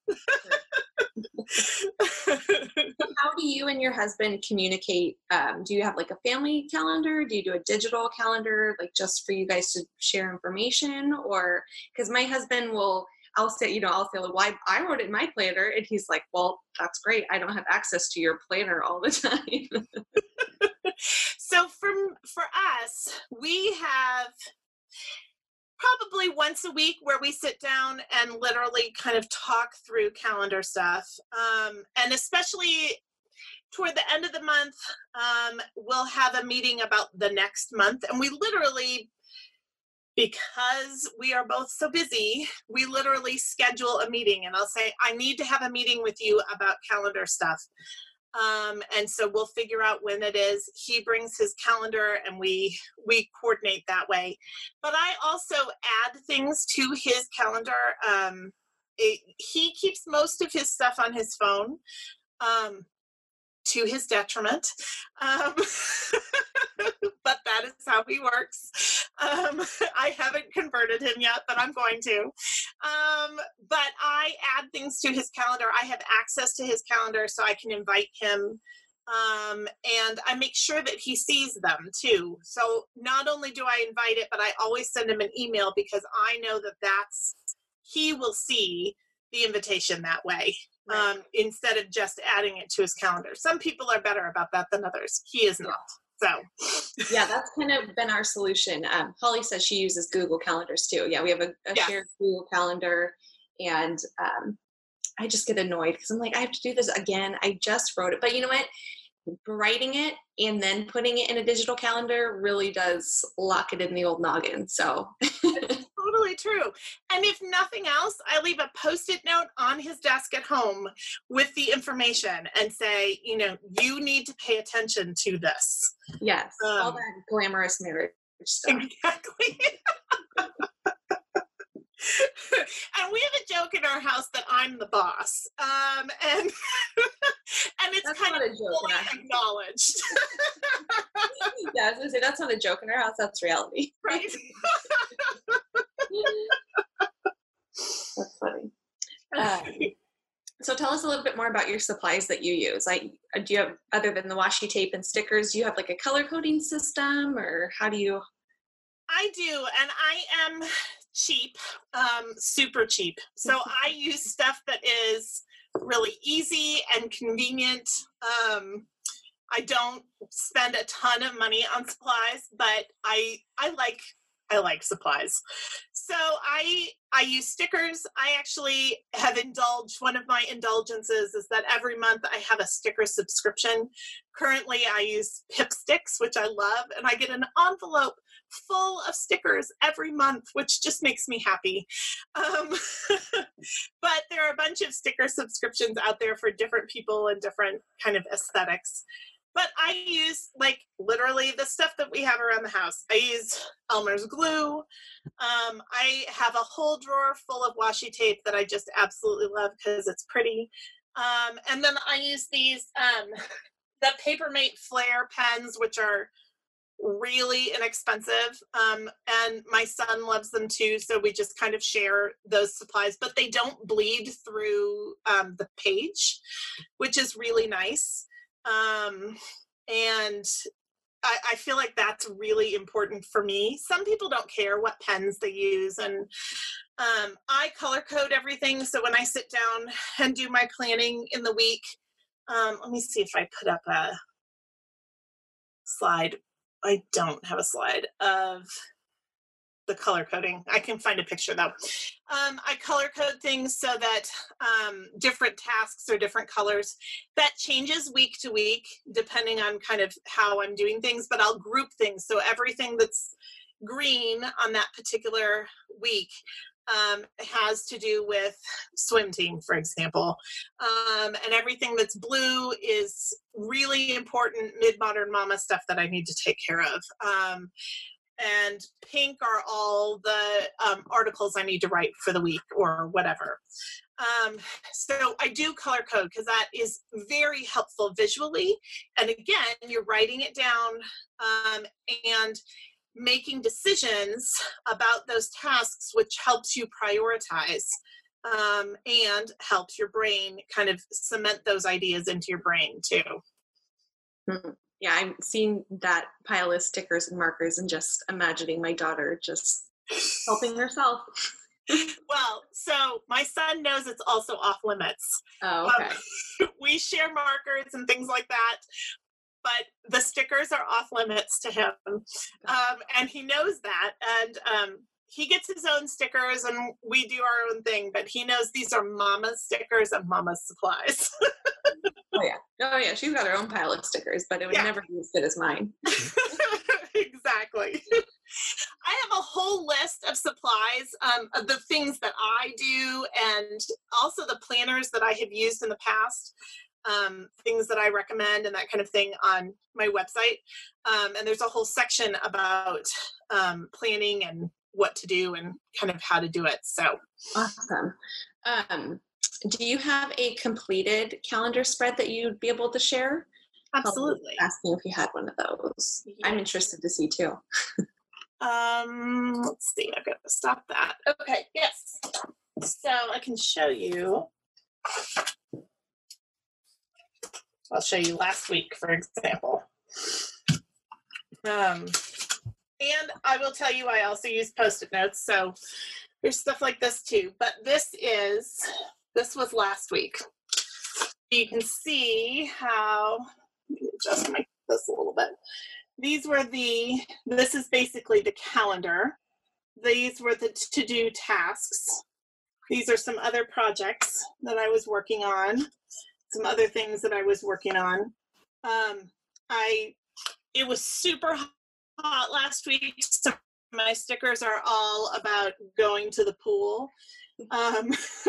how do you and your husband communicate? Um, do you have like a family calendar? Do you do a digital calendar, like just for you guys to share information? Or because my husband will, I'll say, you know, I'll say, well, I, I wrote it in my planner, and he's like, well, that's great. I don't have access to your planner all the time. So from for us, we have probably once a week where we sit down and literally kind of talk through calendar stuff. Um, and especially toward the end of the month, um, we'll have a meeting about the next month. And we literally, because we are both so busy, we literally schedule a meeting, and I'll say, I need to have a meeting with you about calendar stuff. Um, and so we'll figure out when it is. He brings his calendar and we, we coordinate that way. But I also add things to his calendar. Um, it, he keeps most of his stuff on his phone, um, to his detriment. Um, but that is how he works. Um, I haven't converted him yet, but I'm going to. Um, but I add things to his calendar. I have access to his calendar so I can invite him. Um, and I make sure that he sees them too. So not only do I invite it, but I always send him an email because I know that that's, he will see the invitation that way. Right. Um, instead of just adding it to his calendar. Some people are better about that than others. He is not. So, yeah, that's kind of been our solution. Um, Holly says she uses Google calendars too. Yeah, we have a, a yeah. shared Google calendar, and um, I just get annoyed because I'm like, I have to do this again. I just wrote it, but you know what? Writing it and then putting it in a digital calendar really does lock it in the old noggin. So totally totally true. And if nothing else, I leave a Post-it note on his desk at home with the information and say, you know, you need to pay attention to this. Yes, Um, all that glamorous marriage stuff. Exactly. And we have a joke in our house that I'm the boss, um, and and it's That's kind not of a joke in our house. acknowledged, Yeah, I was gonna say that's not a joke in our house. That's reality. right? That's funny. Um, so tell us a little bit more about your supplies that you use. Like, do you have, other than the washi tape and stickers, do you have like a color coding system, or how do you? I do, and I am cheap, um, super cheap. So I use stuff that is really easy and convenient. Um, I don't spend a ton of money on supplies, but I I like I like supplies. So I I use stickers. I actually have indulged, one of my indulgences is that every month I have a sticker subscription. Currently I use Pipsticks, which I love, and I get an envelope full of stickers every month, which just makes me happy. Um, but there are a bunch of sticker subscriptions out there for different people and different kind of aesthetics. But I use, like, literally the stuff that we have around the house. I use Elmer's glue. Um, I have a whole drawer full of washi tape that I just absolutely love because it's pretty. Um, and then I use these, um, the Papermate Flair pens, which are really inexpensive. Um, and my son loves them too. So we just kind of share those supplies, but they don't bleed through um, the page, which is really nice. Um, and I, I feel like that's really important for me. Some people don't care what pens they use, and um, I color code everything. So when I sit down and do my planning in the week, um, let me see if I put up a slide. I don't have a slide of the color coding. I can find a picture though. Um, I color code things so that um, different tasks are different colors. That changes week to week depending on kind of how I'm doing things, but I'll group things. So everything that's green on that particular week um, has to do with swim team, for example. Um, and everything that's blue is really important mid-modern mama stuff that I need to take care of. Um, and pink are all the um, articles I need to write for the week or whatever. Um, so I do color code because that is very helpful visually. And again, you're writing it down um, and making decisions about those tasks, which helps you prioritize um, and helps your brain kind of cement those ideas into your brain too. Mm-hmm. Yeah, I'm seeing that pile of stickers and markers and just imagining my daughter just helping herself. Well, so my son knows it's also off limits. Oh, okay. Um, we share markers and things like that, but the stickers are off limits to him. Um, and he knows that. And um, he gets his own stickers and we do our own thing, but he knows these are mama's stickers and mama's supplies. Oh yeah. Oh yeah. She's got her own pile of stickers, but it would yeah. never be as good as mine. Exactly. I have a whole list of supplies, um, of the things that I do, and also the planners that I have used in the past, um, things that I recommend and that kind of thing on my website. Um, and there's a whole section about um, planning and what to do and kind of how to do it. So awesome. Um, Do you have a completed calendar spread that you'd be able to share? Absolutely. Asking if you had one of those. Yes. I'm interested to see too. um, let's see. I've got to stop that. Okay. Yes. So I can show you. I'll show you last week, for example. Um, and I will tell you, I also use Post-it notes. So there's stuff like this too. But this is. This was last week. You can see how, let me adjust my, this a little bit. These were the, this is basically the calendar. These were the to-do tasks. These are some other projects that I was working on, some other things that I was working on. Um, I, it was super hot last week, so my stickers are all about going to the pool. Um,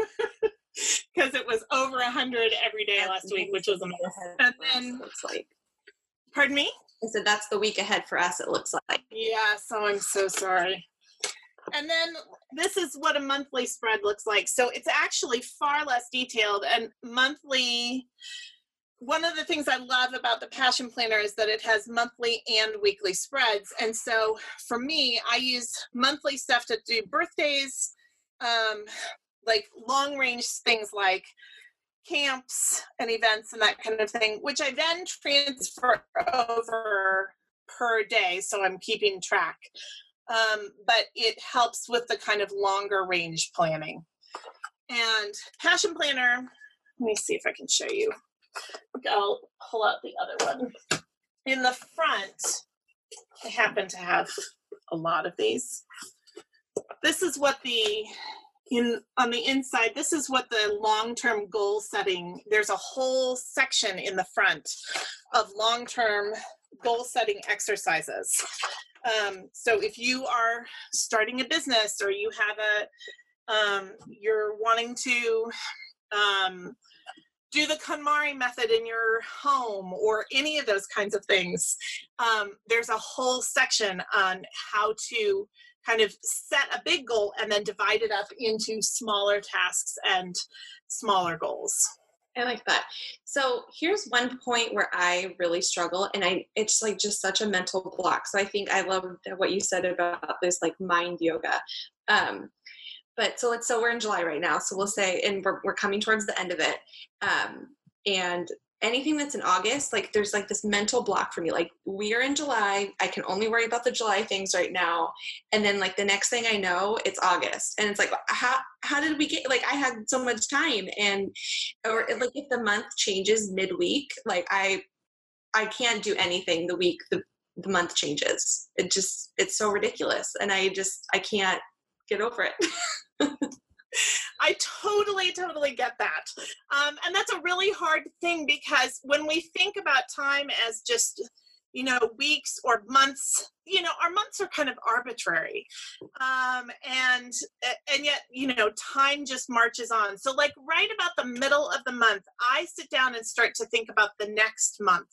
because it was over a hundred every day last week, which was amazing. And then, looks like. Pardon me? I said that's the week ahead for us, it looks like. Yeah, so I'm so sorry. And then this is what a monthly spread looks like. So it's actually far less detailed, and monthly, one of the things I love about the Passion Planner is that it has monthly and weekly spreads. And so for me, I use monthly stuff to do birthdays, um, like long range things like camps and events and that kind of thing, which I then transfer over per day. So I'm keeping track. Um, but it helps with the kind of longer range planning. And Passion Planner, let me see if I can show you. I'll pull out the other one. In the front, I happen to have a lot of these. This is what the, in on the inside, this is what the long-term goal setting, there's a whole section in the front of long-term goal setting exercises. Um, so if you are starting a business, or you have a, um, you're wanting to um, do the KonMari method in your home, or any of those kinds of things, um, there's a whole section on how to kind of set a big goal and then divide it up into smaller tasks and smaller goals. I like that. So here's one point where I really struggle, and I it's like just such a mental block. So I think I love what you said about this like mind yoga. Um, but so let's so we're in July right now. So we'll say, and we're we're coming towards the end of it. Um, and anything that's in August, like there's like this mental block for me. Like we are in July, I can only worry about the July things right now. And then like the next thing I know, it's August. And it's like, how, how did we get, like I had so much time, and, or like if the month changes midweek, like I, I can't do anything the week the, the month changes. It just, it's so ridiculous. And I just, I can't get over it. I totally, totally get that. Um, and that's a really hard thing, because when we think about time as just, you know, weeks or months, you know, our months are kind of arbitrary. Um, and, and yet, you know, time just marches on. So like right about the middle of the month, I sit down and start to think about the next month.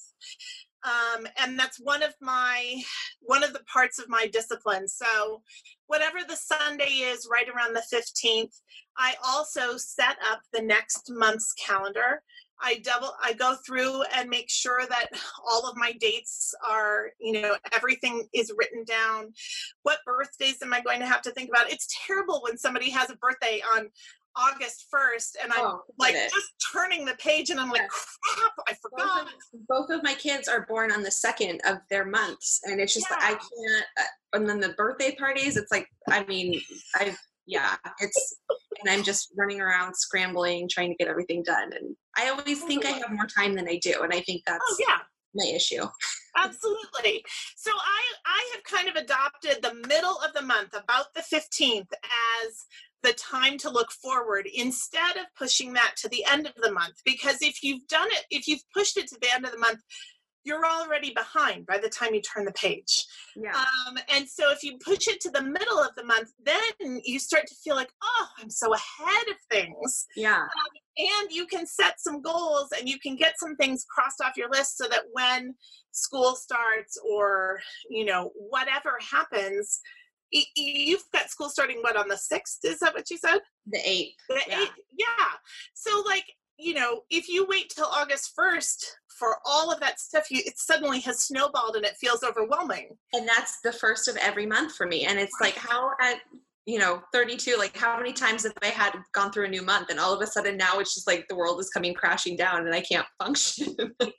Um, and that's one of my, one of the parts of my discipline. So whatever the Sunday is right around the fifteenth, I also set up the next month's calendar. I double, I go through and make sure that all of my dates are, you know, everything is written down. What birthdays am I going to have to think about? It's terrible when somebody has a birthday on August first, and I'm oh, like it. just turning the page, and I'm like, crap, I forgot. Both of, both of my kids are born on the second of their months, and it's just yeah. like I can't. Uh, and then the birthday parties, it's like, I mean, I yeah, it's, and I'm just running around scrambling, trying to get everything done, and I always think I have more time than I do, and I think that's oh, yeah. my issue. Absolutely. So I I have kind of adopted the middle of the month, about the fifteenth, as the time to look forward, instead of pushing that to the end of the month. Because if you've done it, if you've pushed it to the end of the month, you're already behind by the time you turn the page. Yeah. Um, and so if you push it to the middle of the month, then you start to feel like, oh, I'm so ahead of things. Yeah. Um, and you can set some goals, and you can get some things crossed off your list, so that when school starts, or, you know, whatever happens, you've got school starting, what, on the sixth? Is that what you said? The eighth. The yeah. eighth. Yeah. So like, you know, if you wait till August first for all of that stuff, you, it suddenly has snowballed, and it feels overwhelming. And that's the first of every month for me. And it's like, how at, you know, thirty-two, like how many times have I had gone through a new month, and all of a sudden now it's just like the world is coming crashing down, and I can't function.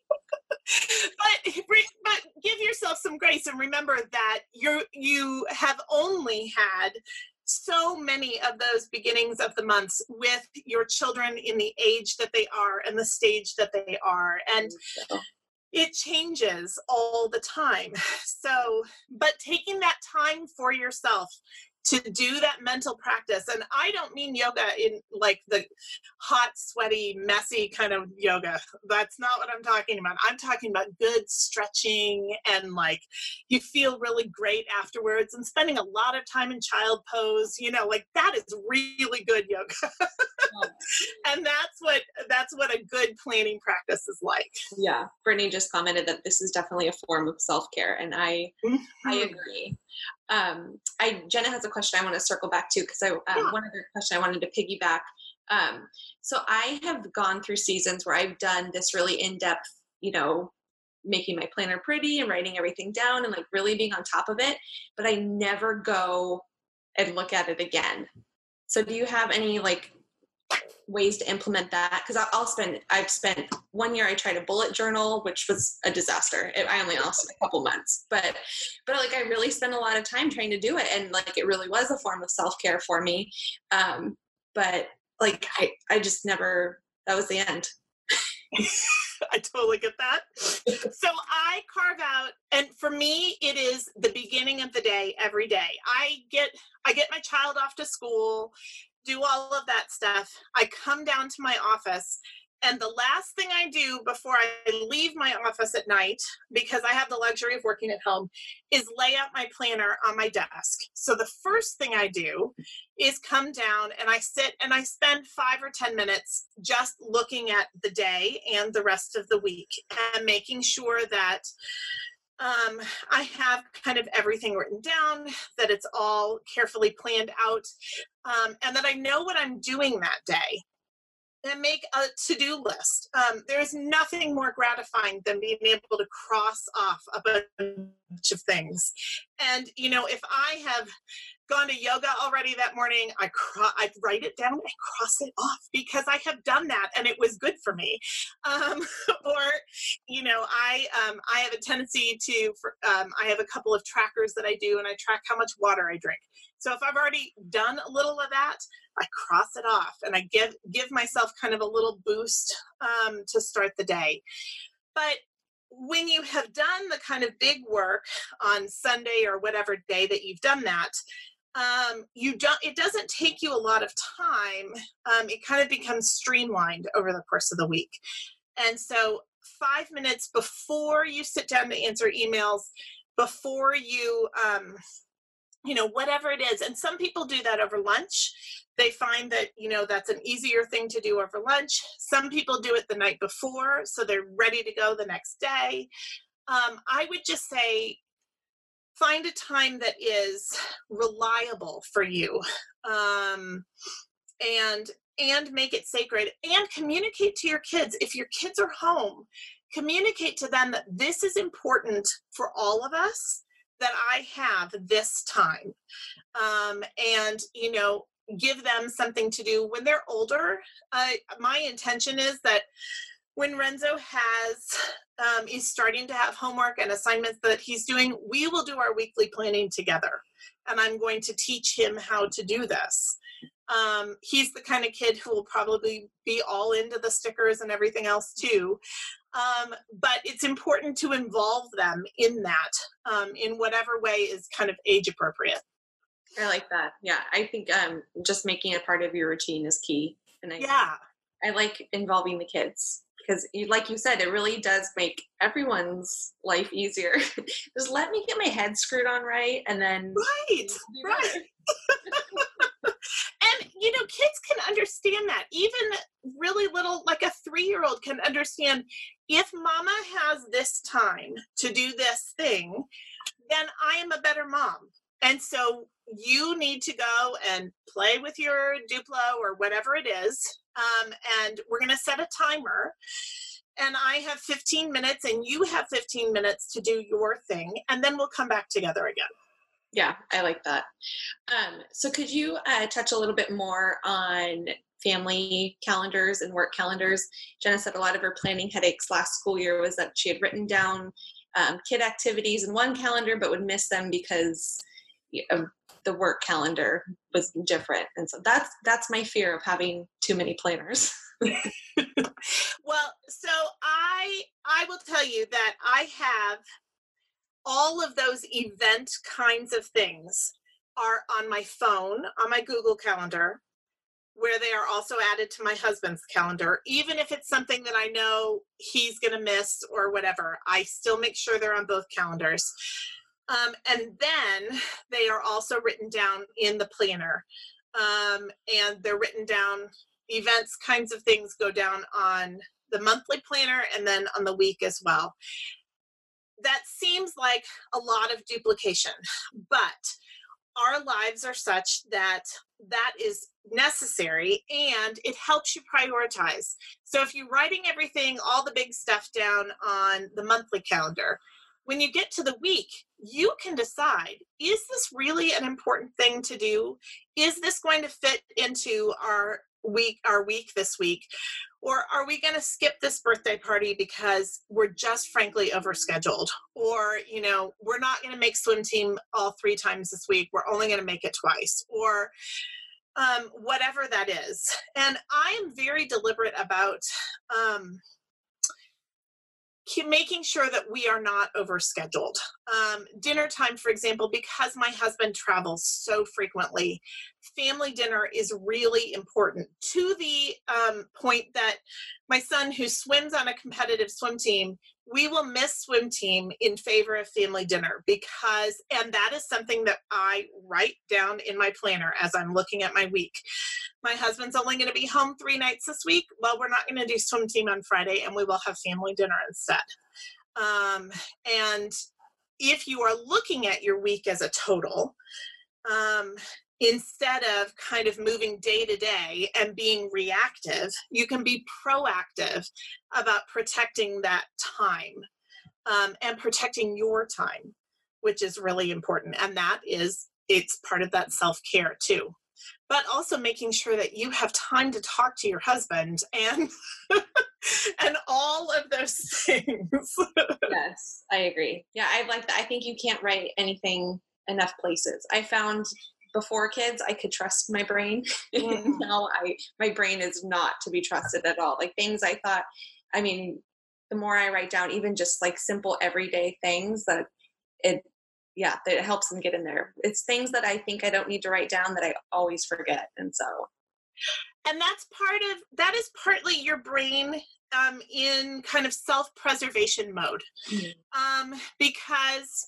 But but give yourself some grace, and remember that you you have only had so many of those beginnings of the months with your children in the age that they are and the stage that they are, and it changes all the time. So, but taking that time for yourself to do that mental practice. And I don't mean yoga in like the hot, sweaty, messy kind of yoga. That's not what I'm talking about. I'm talking about good stretching and like you feel really great afterwards and spending a lot of time in child pose, you know, like that is really good yoga. And that's what that's what a good planning practice is like. Yeah. Brittany just commented that this is definitely a form of self-care. And I mm-hmm. I agree. Um, I Jenna has a question I want to circle back to because I um, yeah. one other question I wanted to piggyback. Um, so I have gone through seasons where I've done this really in-depth, you know, making my planner pretty and writing everything down and like really being on top of it, but I never go and look at it again. So do you have any like ways to implement that? Because I'll spend, I've spent one year, I tried a bullet journal, which was a disaster. It, I only lasted a couple months, but, but like, I really spent a lot of time trying to do it. And like, it really was a form of self-care for me. Um, but like, I, I just never, that was the end. I totally get that. So I carve out, and for me, it is the beginning of the day every day. I get, I get my child off to school, do all of that stuff. I come down to my office, and the last thing I do before I leave my office at night, because I have the luxury of working at home, is lay out my planner on my desk. So the first thing I do is come down and I sit and I spend five or ten minutes just looking at the day and the rest of the week and making sure that Um, I have kind of everything written down, that it's all carefully planned out, um, and that I know what I'm doing that day. And make a to-do list. Um, there's nothing more gratifying than being able to cross off a bunch of things. And, you know, if I have gone to yoga already that morning, I, cro- I write it down and cross it off because I have done that and it was good for me. Um, or, you know, I um, I have a tendency to, for, um, I have a couple of trackers that I do and I track how much water I drink. So if I've already done a little of that, I cross it off and I give give myself kind of a little boost um, to start the day. But when you have done the kind of big work on Sunday or whatever day that you've done that, um, you don't. It doesn't take you a lot of time. Um, it kind of becomes streamlined over the course of the week. And so five minutes before you sit down to answer emails, before you um, you know, whatever it is. And some people do that over lunch. They find that, you know, that's an easier thing to do over lunch. Some people do it the night before, so they're ready to go the next day. Um, I would just say, find a time that is reliable for you, um, and and make it sacred, and communicate to your kids. If your kids are home, communicate to them that this is important for all of us, that I have this time, um, and, you know, give them something to do when they're older. Uh, my intention is that when Renzo has, um, is starting to have homework and assignments that he's doing, we will do our weekly planning together. And I'm going to teach him how to do this. Um, he's the kind of kid who will probably be all into the stickers and everything else too. Um, but it's important to involve them in that, um, in whatever way is kind of age appropriate. I like that. Yeah. I think, um, just making it part of your routine is key. And I, yeah, I like involving the kids because you, like you said, it really does make everyone's life easier. Just let me get my head screwed on right. And then. Right. Right. And, you know, kids can understand that. Even really little, like a three-year-old can understand, if mama has this time to do this thing, then I am a better mom. And so you need to go and play with your Duplo or whatever it is. Um, and we're going to set a timer. And I have fifteen minutes and you have fifteen minutes to do your thing. And then we'll come back together again. Yeah, I like that. Um, so could you uh, touch a little bit more on family calendars and work calendars? Jenna said a lot of her planning headaches last school year was that she had written down um, kid activities in one calendar, but would miss them because of the work calendar was different. And so that's, that's my fear of having too many planners. Well, so I, I will tell you that I have all of those event kinds of things are on my phone, on my Google Calendar, where they are also added to my husband's calendar. Even if it's something that I know he's going to miss or whatever, I still make sure they're on both calendars. Um, and then they are also written down in the planner. Um, and they're written down, events, kinds of things go down on the monthly planner and then on the week as well. That seems like a lot of duplication, but our lives are such that that is necessary and it helps you prioritize. So if you're writing everything, all the big stuff down on the monthly calendar, when you get to the week, you can decide, is this really an important thing to do? Is this going to fit into our week, our week this week? Or are we going to skip this birthday party because we're just frankly overscheduled? Or, you know, we're not going to make swim team all three times this week. We're only going to make it twice, or um, whatever that is. And I am very deliberate about um, keep making sure that we are not overscheduled. Um, dinner time, for example, because my husband travels so frequently, family dinner is really important, to the um, point that my son, who swims on a competitive swim team, we will miss swim team in favor of family dinner, because, and that is something that I write down in my planner as I'm looking at my week. My husband's only going to be home three nights this week. Well, we're not going to do swim team on Friday, and we will have family dinner instead. Um, and if you are looking at your week as a total, um, instead of kind of moving day to day and being reactive, you can be proactive about protecting that time, um, and protecting your time, which is really important. And that is, it's part of that self-care too. But also making sure that you have time to talk to your husband and and all of those things. Yes, I agree. Yeah, I like that. I think you can't write anything enough places. I found before kids, I could trust my brain. Mm. Now I my brain is not to be trusted at all. Like things I thought, I mean, the more I write down, even just like simple everyday things, that it yeah, that it helps them get in there. It's things that I think I don't need to write down that I always forget. And so, and that's part of, that is partly your brain um, in kind of self-preservation mode. Mm-hmm. Um, because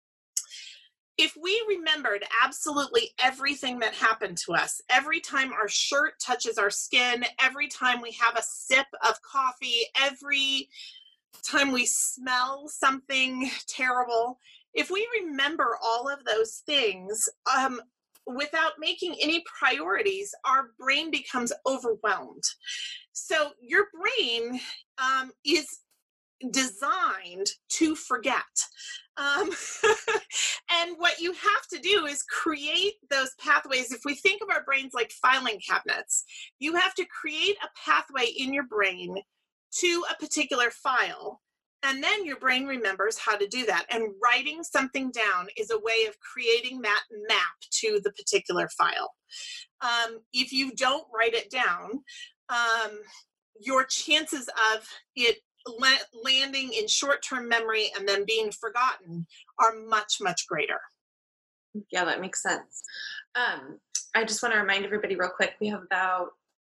if we remembered absolutely everything that happened to us, every time our shirt touches our skin, every time we have a sip of coffee, every time we smell something terrible, if we remember all of those things um, without making any priorities, our brain becomes overwhelmed. So your brain um, is designed to forget. Um, and what you have to do is create those pathways. If we think of our brains like filing cabinets, you have to create a pathway in your brain to a particular file. And then your brain remembers how to do that. And writing something down is a way of creating that map to the particular file. Um, if you don't write it down, um, your chances of it la- landing in short-term memory and then being forgotten are much, much greater. Yeah, that makes sense. Um, I just want to remind everybody real quick, we have about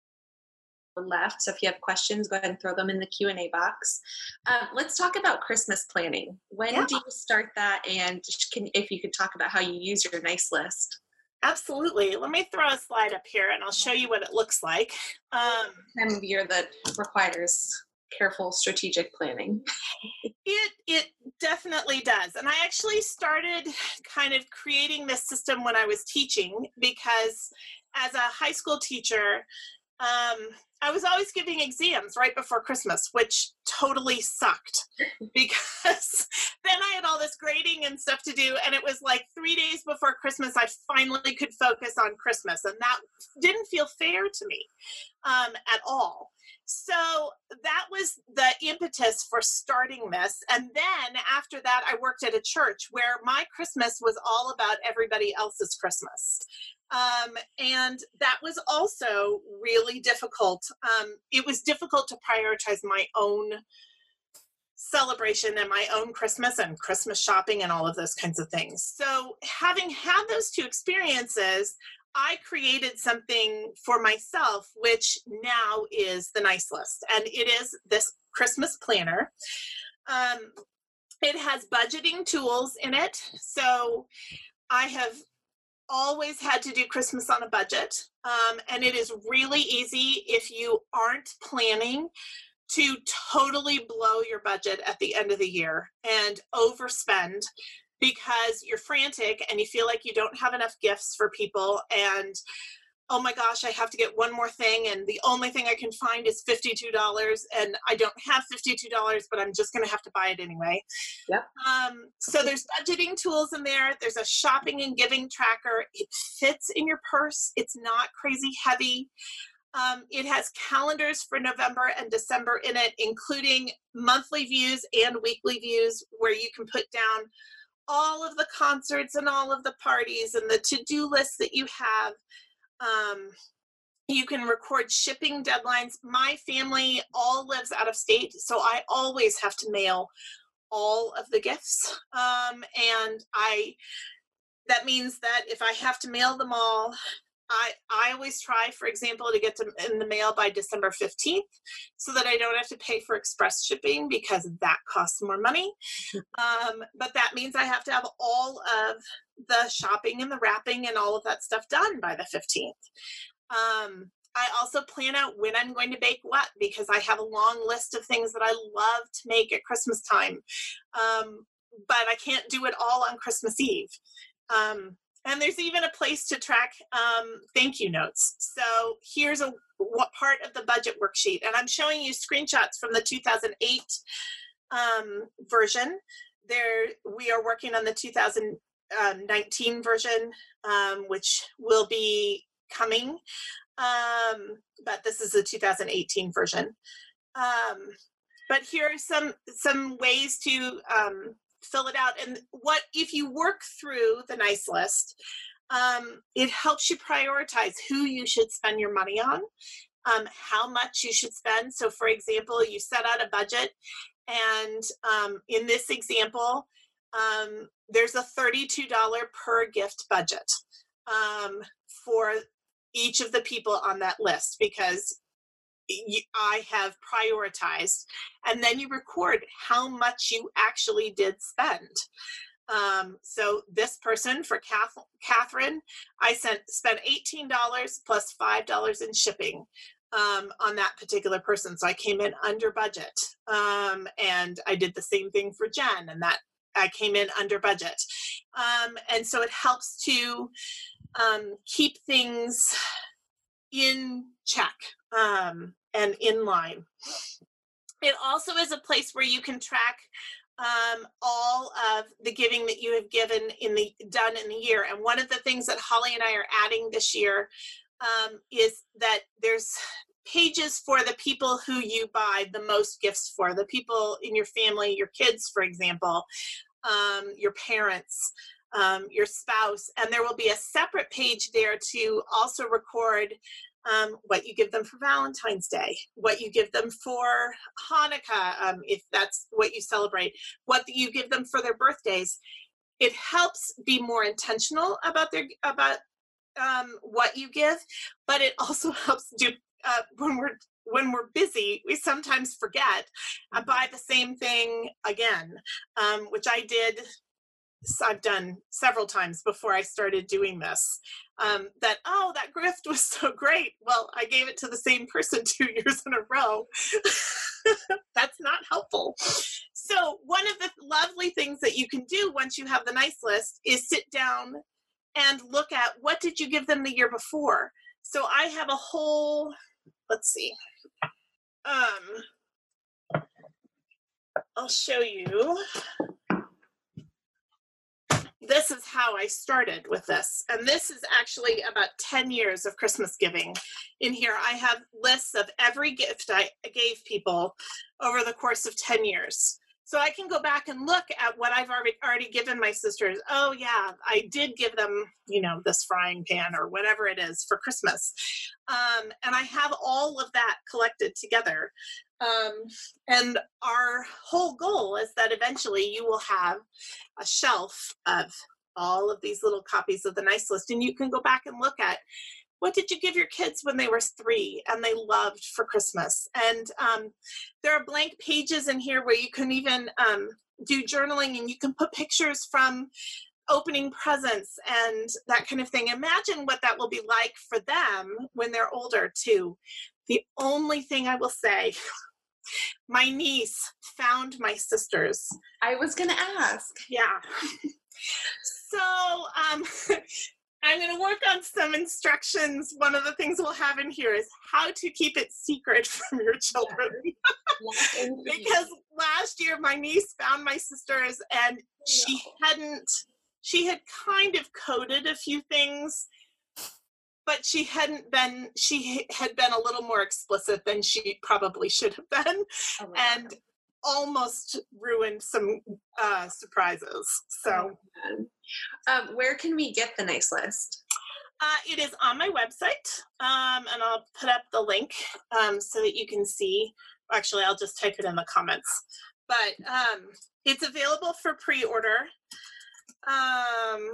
left, so if you have questions, go ahead and throw them in the Q and A box. Um, let's talk about Christmas planning. When yeah. do you start that, and can, if you could talk about how you use your nice list? Absolutely. Let me throw a slide up here and I'll show you what it looks like. Um, time of year that requires careful strategic planning. It it definitely does. And I actually started kind of creating this system when I was teaching, because as a high school teacher, Um, I was always giving exams right before Christmas, which totally sucked, because then I had all this grading and stuff to do. And it was like three days before Christmas, I finally could focus on Christmas. And that didn't feel fair to me um, at all. So that was the impetus for starting this. And then after that, I worked at a church where my Christmas was all about everybody else's Christmas. Um, and that was also really difficult. Um, it was difficult to prioritize my own celebration and my own Christmas and Christmas shopping and all of those kinds of things. So having had those two experiences, I created something for myself, which now is the Nice List. And it is this Christmas planner. Um, it has budgeting tools in it. So I have always had to do Christmas on a budget. Um, and it is really easy if you aren't planning to totally blow your budget at the end of the year and overspend because you're frantic and you feel like you don't have enough gifts for people. And, oh my gosh, I have to get one more thing. And the only thing I can find is fifty-two dollars. And I don't have fifty-two dollars, but I'm just going to have to buy it anyway. Yep. Um, so there's budgeting tools in there. There's a shopping and giving tracker. It fits in your purse. It's not crazy heavy. Um, it has calendars for November and December in it, including monthly views and weekly views, where you can put down all of the concerts and all of the parties and the to-do lists that you have. Um, you can record shipping deadlines. My family all lives out of state, so I always have to mail all of the gifts. Um, and I, that means that if I have to mail them all, I, I always try, for example, to get them in the mail by December fifteenth so that I don't have to pay for express shipping because that costs more money. Um, but that means I have to have all of the shopping and the wrapping and all of that stuff done by the fifteenth. Um, I also plan out when I'm going to bake what, because I have a long list of things that I love to make at Christmas time. Um, but I can't do it all on Christmas Eve. Um, And there's even a place to track um, thank you notes. So here's a what part of the budget worksheet. And I'm showing you screenshots from the two thousand eight um, version. There, we are working on the two thousand nineteen version, um, which will be coming. Um, but this is the two thousand eighteen version. Um, but here are some, some ways to um, fill it out. And what if you work through the Nice List, um, it helps you prioritize who you should spend your money on, um, how much you should spend. So for example, you set out a budget, and um, in this example, um, there's a thirty-two dollars per gift budget um, for each of the people on that list, because I have prioritized, and then you record how much you actually did spend. Um, so this person, for Kath, Catherine, I sent spent eighteen dollars plus five dollars in shipping um, on that particular person. So I came in under budget. Um, and I did the same thing for Jen, and that I came in under budget. Um, and so it helps to um, keep things in check. Um, and in line. It also is a place where you can track um, all of the giving that you have given in the done in the year. And one of the things that Holly and I are adding this year um, is that there's pages for the people who you buy the most gifts for, the people in your family, your kids, for example, um, your parents, um, your spouse, and there will be a separate page there to also record Um, what you give them for Valentine's Day, what you give them for Hanukkah, um, if that's what you celebrate, what you give them for their birthdays. It helps be more intentional about their about um, what you give, but it also helps do uh, when we're when we're busy, we sometimes forget I buy the same thing again, um, which I did. I've done several times before I started doing this, um, that, oh, that gift was so great. Well, I gave it to the same person two years in a row. That's not helpful. So one of the lovely things that you can do once you have the Nice List is sit down and look at what did you give them the year before. So I have a whole, let's see, um, I'll show you. This is how I started with this. And this is actually about ten years of Christmas giving. In here, I have lists of every gift I gave people over the course of ten years. So I can go back and look at what I've already already given my sisters. Oh yeah, I did give them, you know, this frying pan or whatever it is for Christmas. Um, and I have all of that collected together. Um, and our whole goal is that eventually you will have a shelf of all of these little copies of the Nice List, and you can go back and look at what did you give your kids when they were three and they loved for Christmas. And um, there are blank pages in here where you can even um, do journaling, and you can put pictures from opening presents and that kind of thing. Imagine what that will be like for them when they're older too. The only thing I will say, my niece found my sisters. I was going to ask. Yeah. So um, I'm going to work on some instructions. One of the things we'll have in here is how to keep it secret from your children. Because last year my niece found my sisters, and she hadn't, she had kind of coded a few things, but she hadn't been, she had been a little more explicit than she probably should have been. Oh and almost ruined some uh, surprises. So, oh, um, where can we get the Nice List? Uh, it is on my website, um, and I'll put up the link um, so that you can see. Actually, I'll just type it in the comments. But um, it's available for pre-order. Um,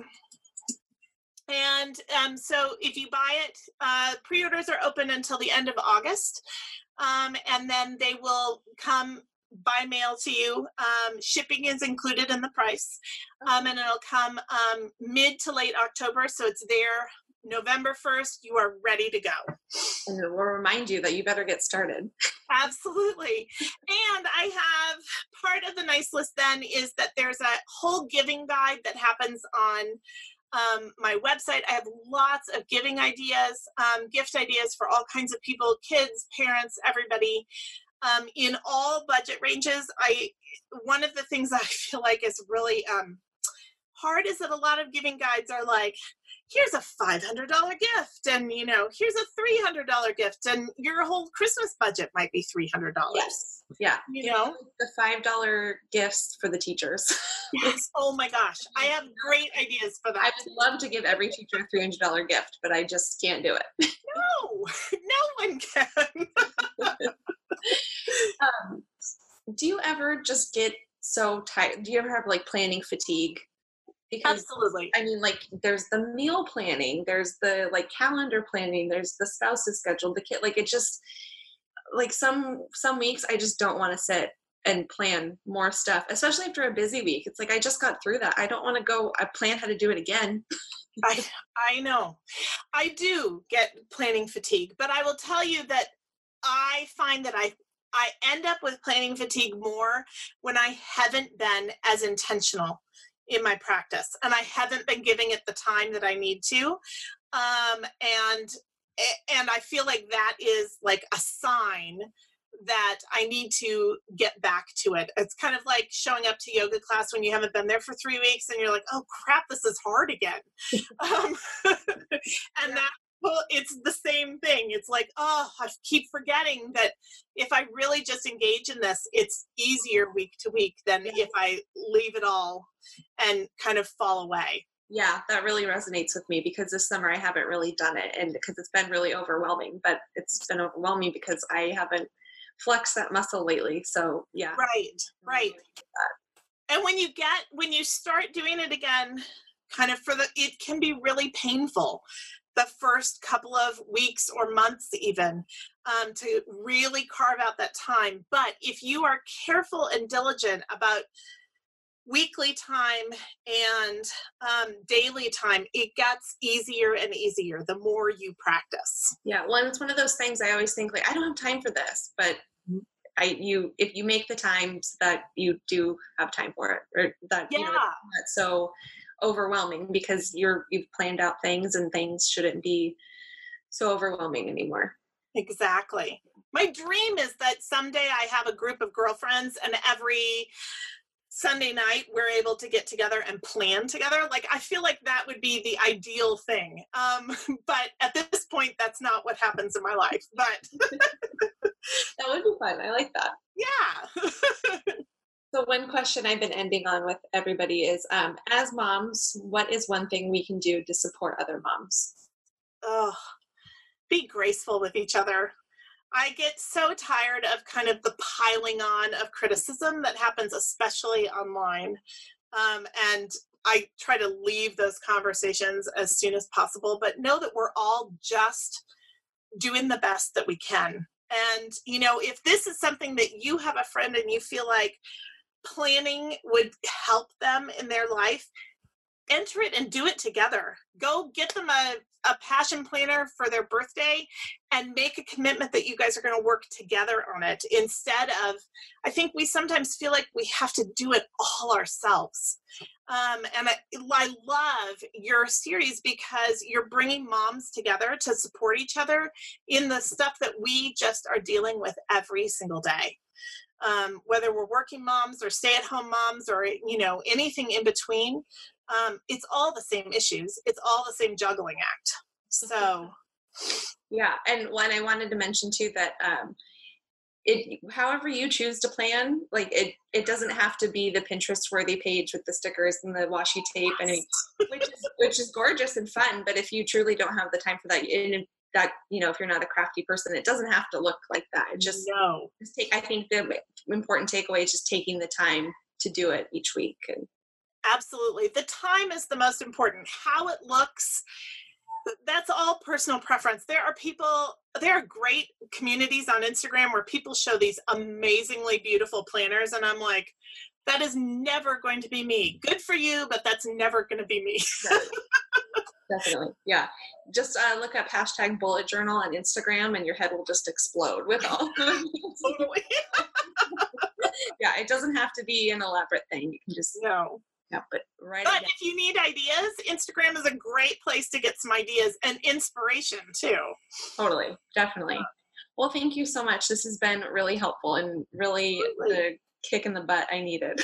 and um, so if you buy it, uh, pre-orders are open until the end of August, um, and then they will come by mail to you. Um, shipping is included in the price, um, and it'll come um, mid to late October, so it's there November first. You are ready to go. And we'll remind you that you better get started. Absolutely. And I have part of the Nice List then is that there's a whole giving guide that happens on um, my website. I have lots of giving ideas, um, gift ideas for all kinds of people, kids, parents, everybody. Um, in all budget ranges. I one of the things I feel like is really um, hard is that a lot of giving guides are like, here's a five hundred dollars gift, and you know, here's a three hundred dollars gift, and your whole Christmas budget might be three hundred dollars. Yes. Yeah. You know, the five dollar gifts for the teachers. Yes. Oh my gosh. I have great ideas for that. I would love to give every teacher a three hundred dollars gift, but I just can't do it. No, no one can. um, do you ever just get so tired? Do you ever have like planning fatigue? Because, absolutely. I mean, like there's the meal planning, there's the like calendar planning, there's the spouse's schedule, the kid, like it just like some some weeks I just don't want to sit and plan more stuff, especially after a busy week. It's like I just got through that. I don't want to go. I plan how to do it again. I I know. I do get planning fatigue, but I will tell you that I find that I I end up with planning fatigue more when I haven't been as intentional in my practice, and I haven't been giving it the time that I need to. Um, and and I feel like that is like a sign that I need to get back to it. It's kind of like showing up to yoga class when you haven't been there for three weeks and you're like, oh crap, this is hard again. um, and yeah. that well, it's the same thing. It's like, oh, I keep forgetting that if I really just engage in this, it's easier week to week than yeah. if I leave it all and kind of fall away. Yeah, that really resonates with me because this summer I haven't really done it, and because it's been really overwhelming, but it's been overwhelming because I haven't flexed that muscle lately. So yeah. Right, right. And when you get, when you start doing it again, kind of for the, it can be really painful the first couple of weeks or months even, um, to really carve out that time. But if you are careful and diligent about weekly time and um, daily time, it gets easier and easier the more you practice. Yeah, well, and it's one of those things I always think like, I don't have time for this, but I, you, if you make the times that you do have time for it, or that, yeah. you know, that's so overwhelming because you're, you've planned out things and things shouldn't be so overwhelming anymore. Exactly. My dream is that someday I have a group of girlfriends and every Sunday night we're able to get together and plan together. Like, I feel like that would be the ideal thing. Um, but at this point, that's not what happens in my life. But that would be fun. I like that. Yeah. So one question I've been ending on with everybody is, um, as moms, what is one thing we can do to support other moms? Oh, be graceful with each other. I get so tired of kind of the piling on of criticism that happens, especially online. Um, and I try to leave those conversations as soon as possible, but know that we're all just doing the best that we can. And, you know, if this is something that you have a friend and you feel like planning would help them in their life, enter it and do it together. Go get them a, a passion planner for their birthday and make a commitment that you guys are going to work together on it, instead of, I think we sometimes feel like we have to do it all ourselves. Um, and I, I love your series because you're bringing moms together to support each other in the stuff that we just are dealing with every single day. Um, whether we're working moms or stay-at-home moms or, you know, anything in between, um, it's all the same issues. It's all the same juggling act. So, yeah. And one I wanted to mention too, that um, it, however you choose to plan, like it, it doesn't have to be the Pinterest worthy page with the stickers and the washi tape, and it, which is which is gorgeous and fun. But if you truly don't have the time for that, and that, you know, if you're not a crafty person, it doesn't have to look like that. It just, no. just take, I think the important takeaway is just taking the time to do it each week. And absolutely. The time is the most important. How it looks, that's all personal preference. There are people, there are great communities on Instagram where people show these amazingly beautiful planners. And I'm like, that is never going to be me. Good for you, but that's never going to be me. Definitely. Yeah. Just uh, look up hashtag bullet journal on Instagram and your head will just explode with all Totally. Yeah. It doesn't have to be an elaborate thing. You can just, no. Yeah, but right. But if you need ideas, Instagram is a great place to get some ideas and inspiration too. Totally. Definitely. Well, thank you so much. This has been really helpful and really the kick in the butt I needed.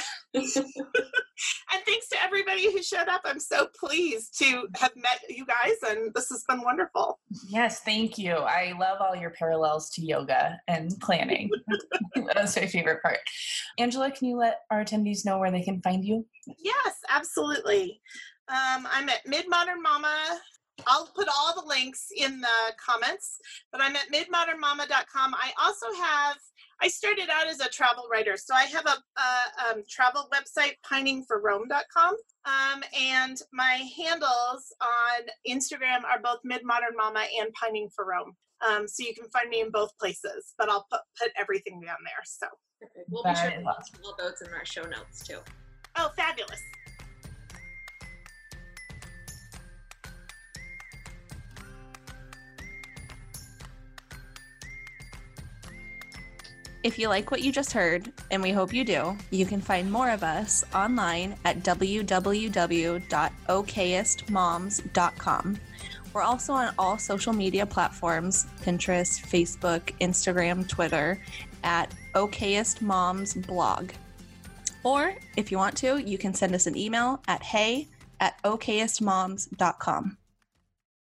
And thanks to everybody who showed up. I'm so pleased to have met you guys, and this has been wonderful. Yes, thank you. I love all your parallels to yoga and planning. That's my favorite part. Angela, can you let our attendees know where they can find you? Yes, absolutely. Um, I'm at Mid Modern Mama. I'll put all the links in the comments, but I'm at mid modern mama dot com. I also have, I started out as a travel writer, so I have a, a um, travel website, pining for rome dot com, um, and my handles on Instagram are both MidModernMama and Pining for Rome. Um, so you can find me in both places, but I'll put, put everything down there. So we'll be sure to put all those in our show notes too. Oh, fabulous. If you like what you just heard, and we hope you do, you can find more of us online at w w w dot okayest moms dot com. We're also on all social media platforms, Pinterest, Facebook, Instagram, Twitter, at Okayest Moms Blog. Or if you want to, you can send us an email at hey at okayest moms dot com.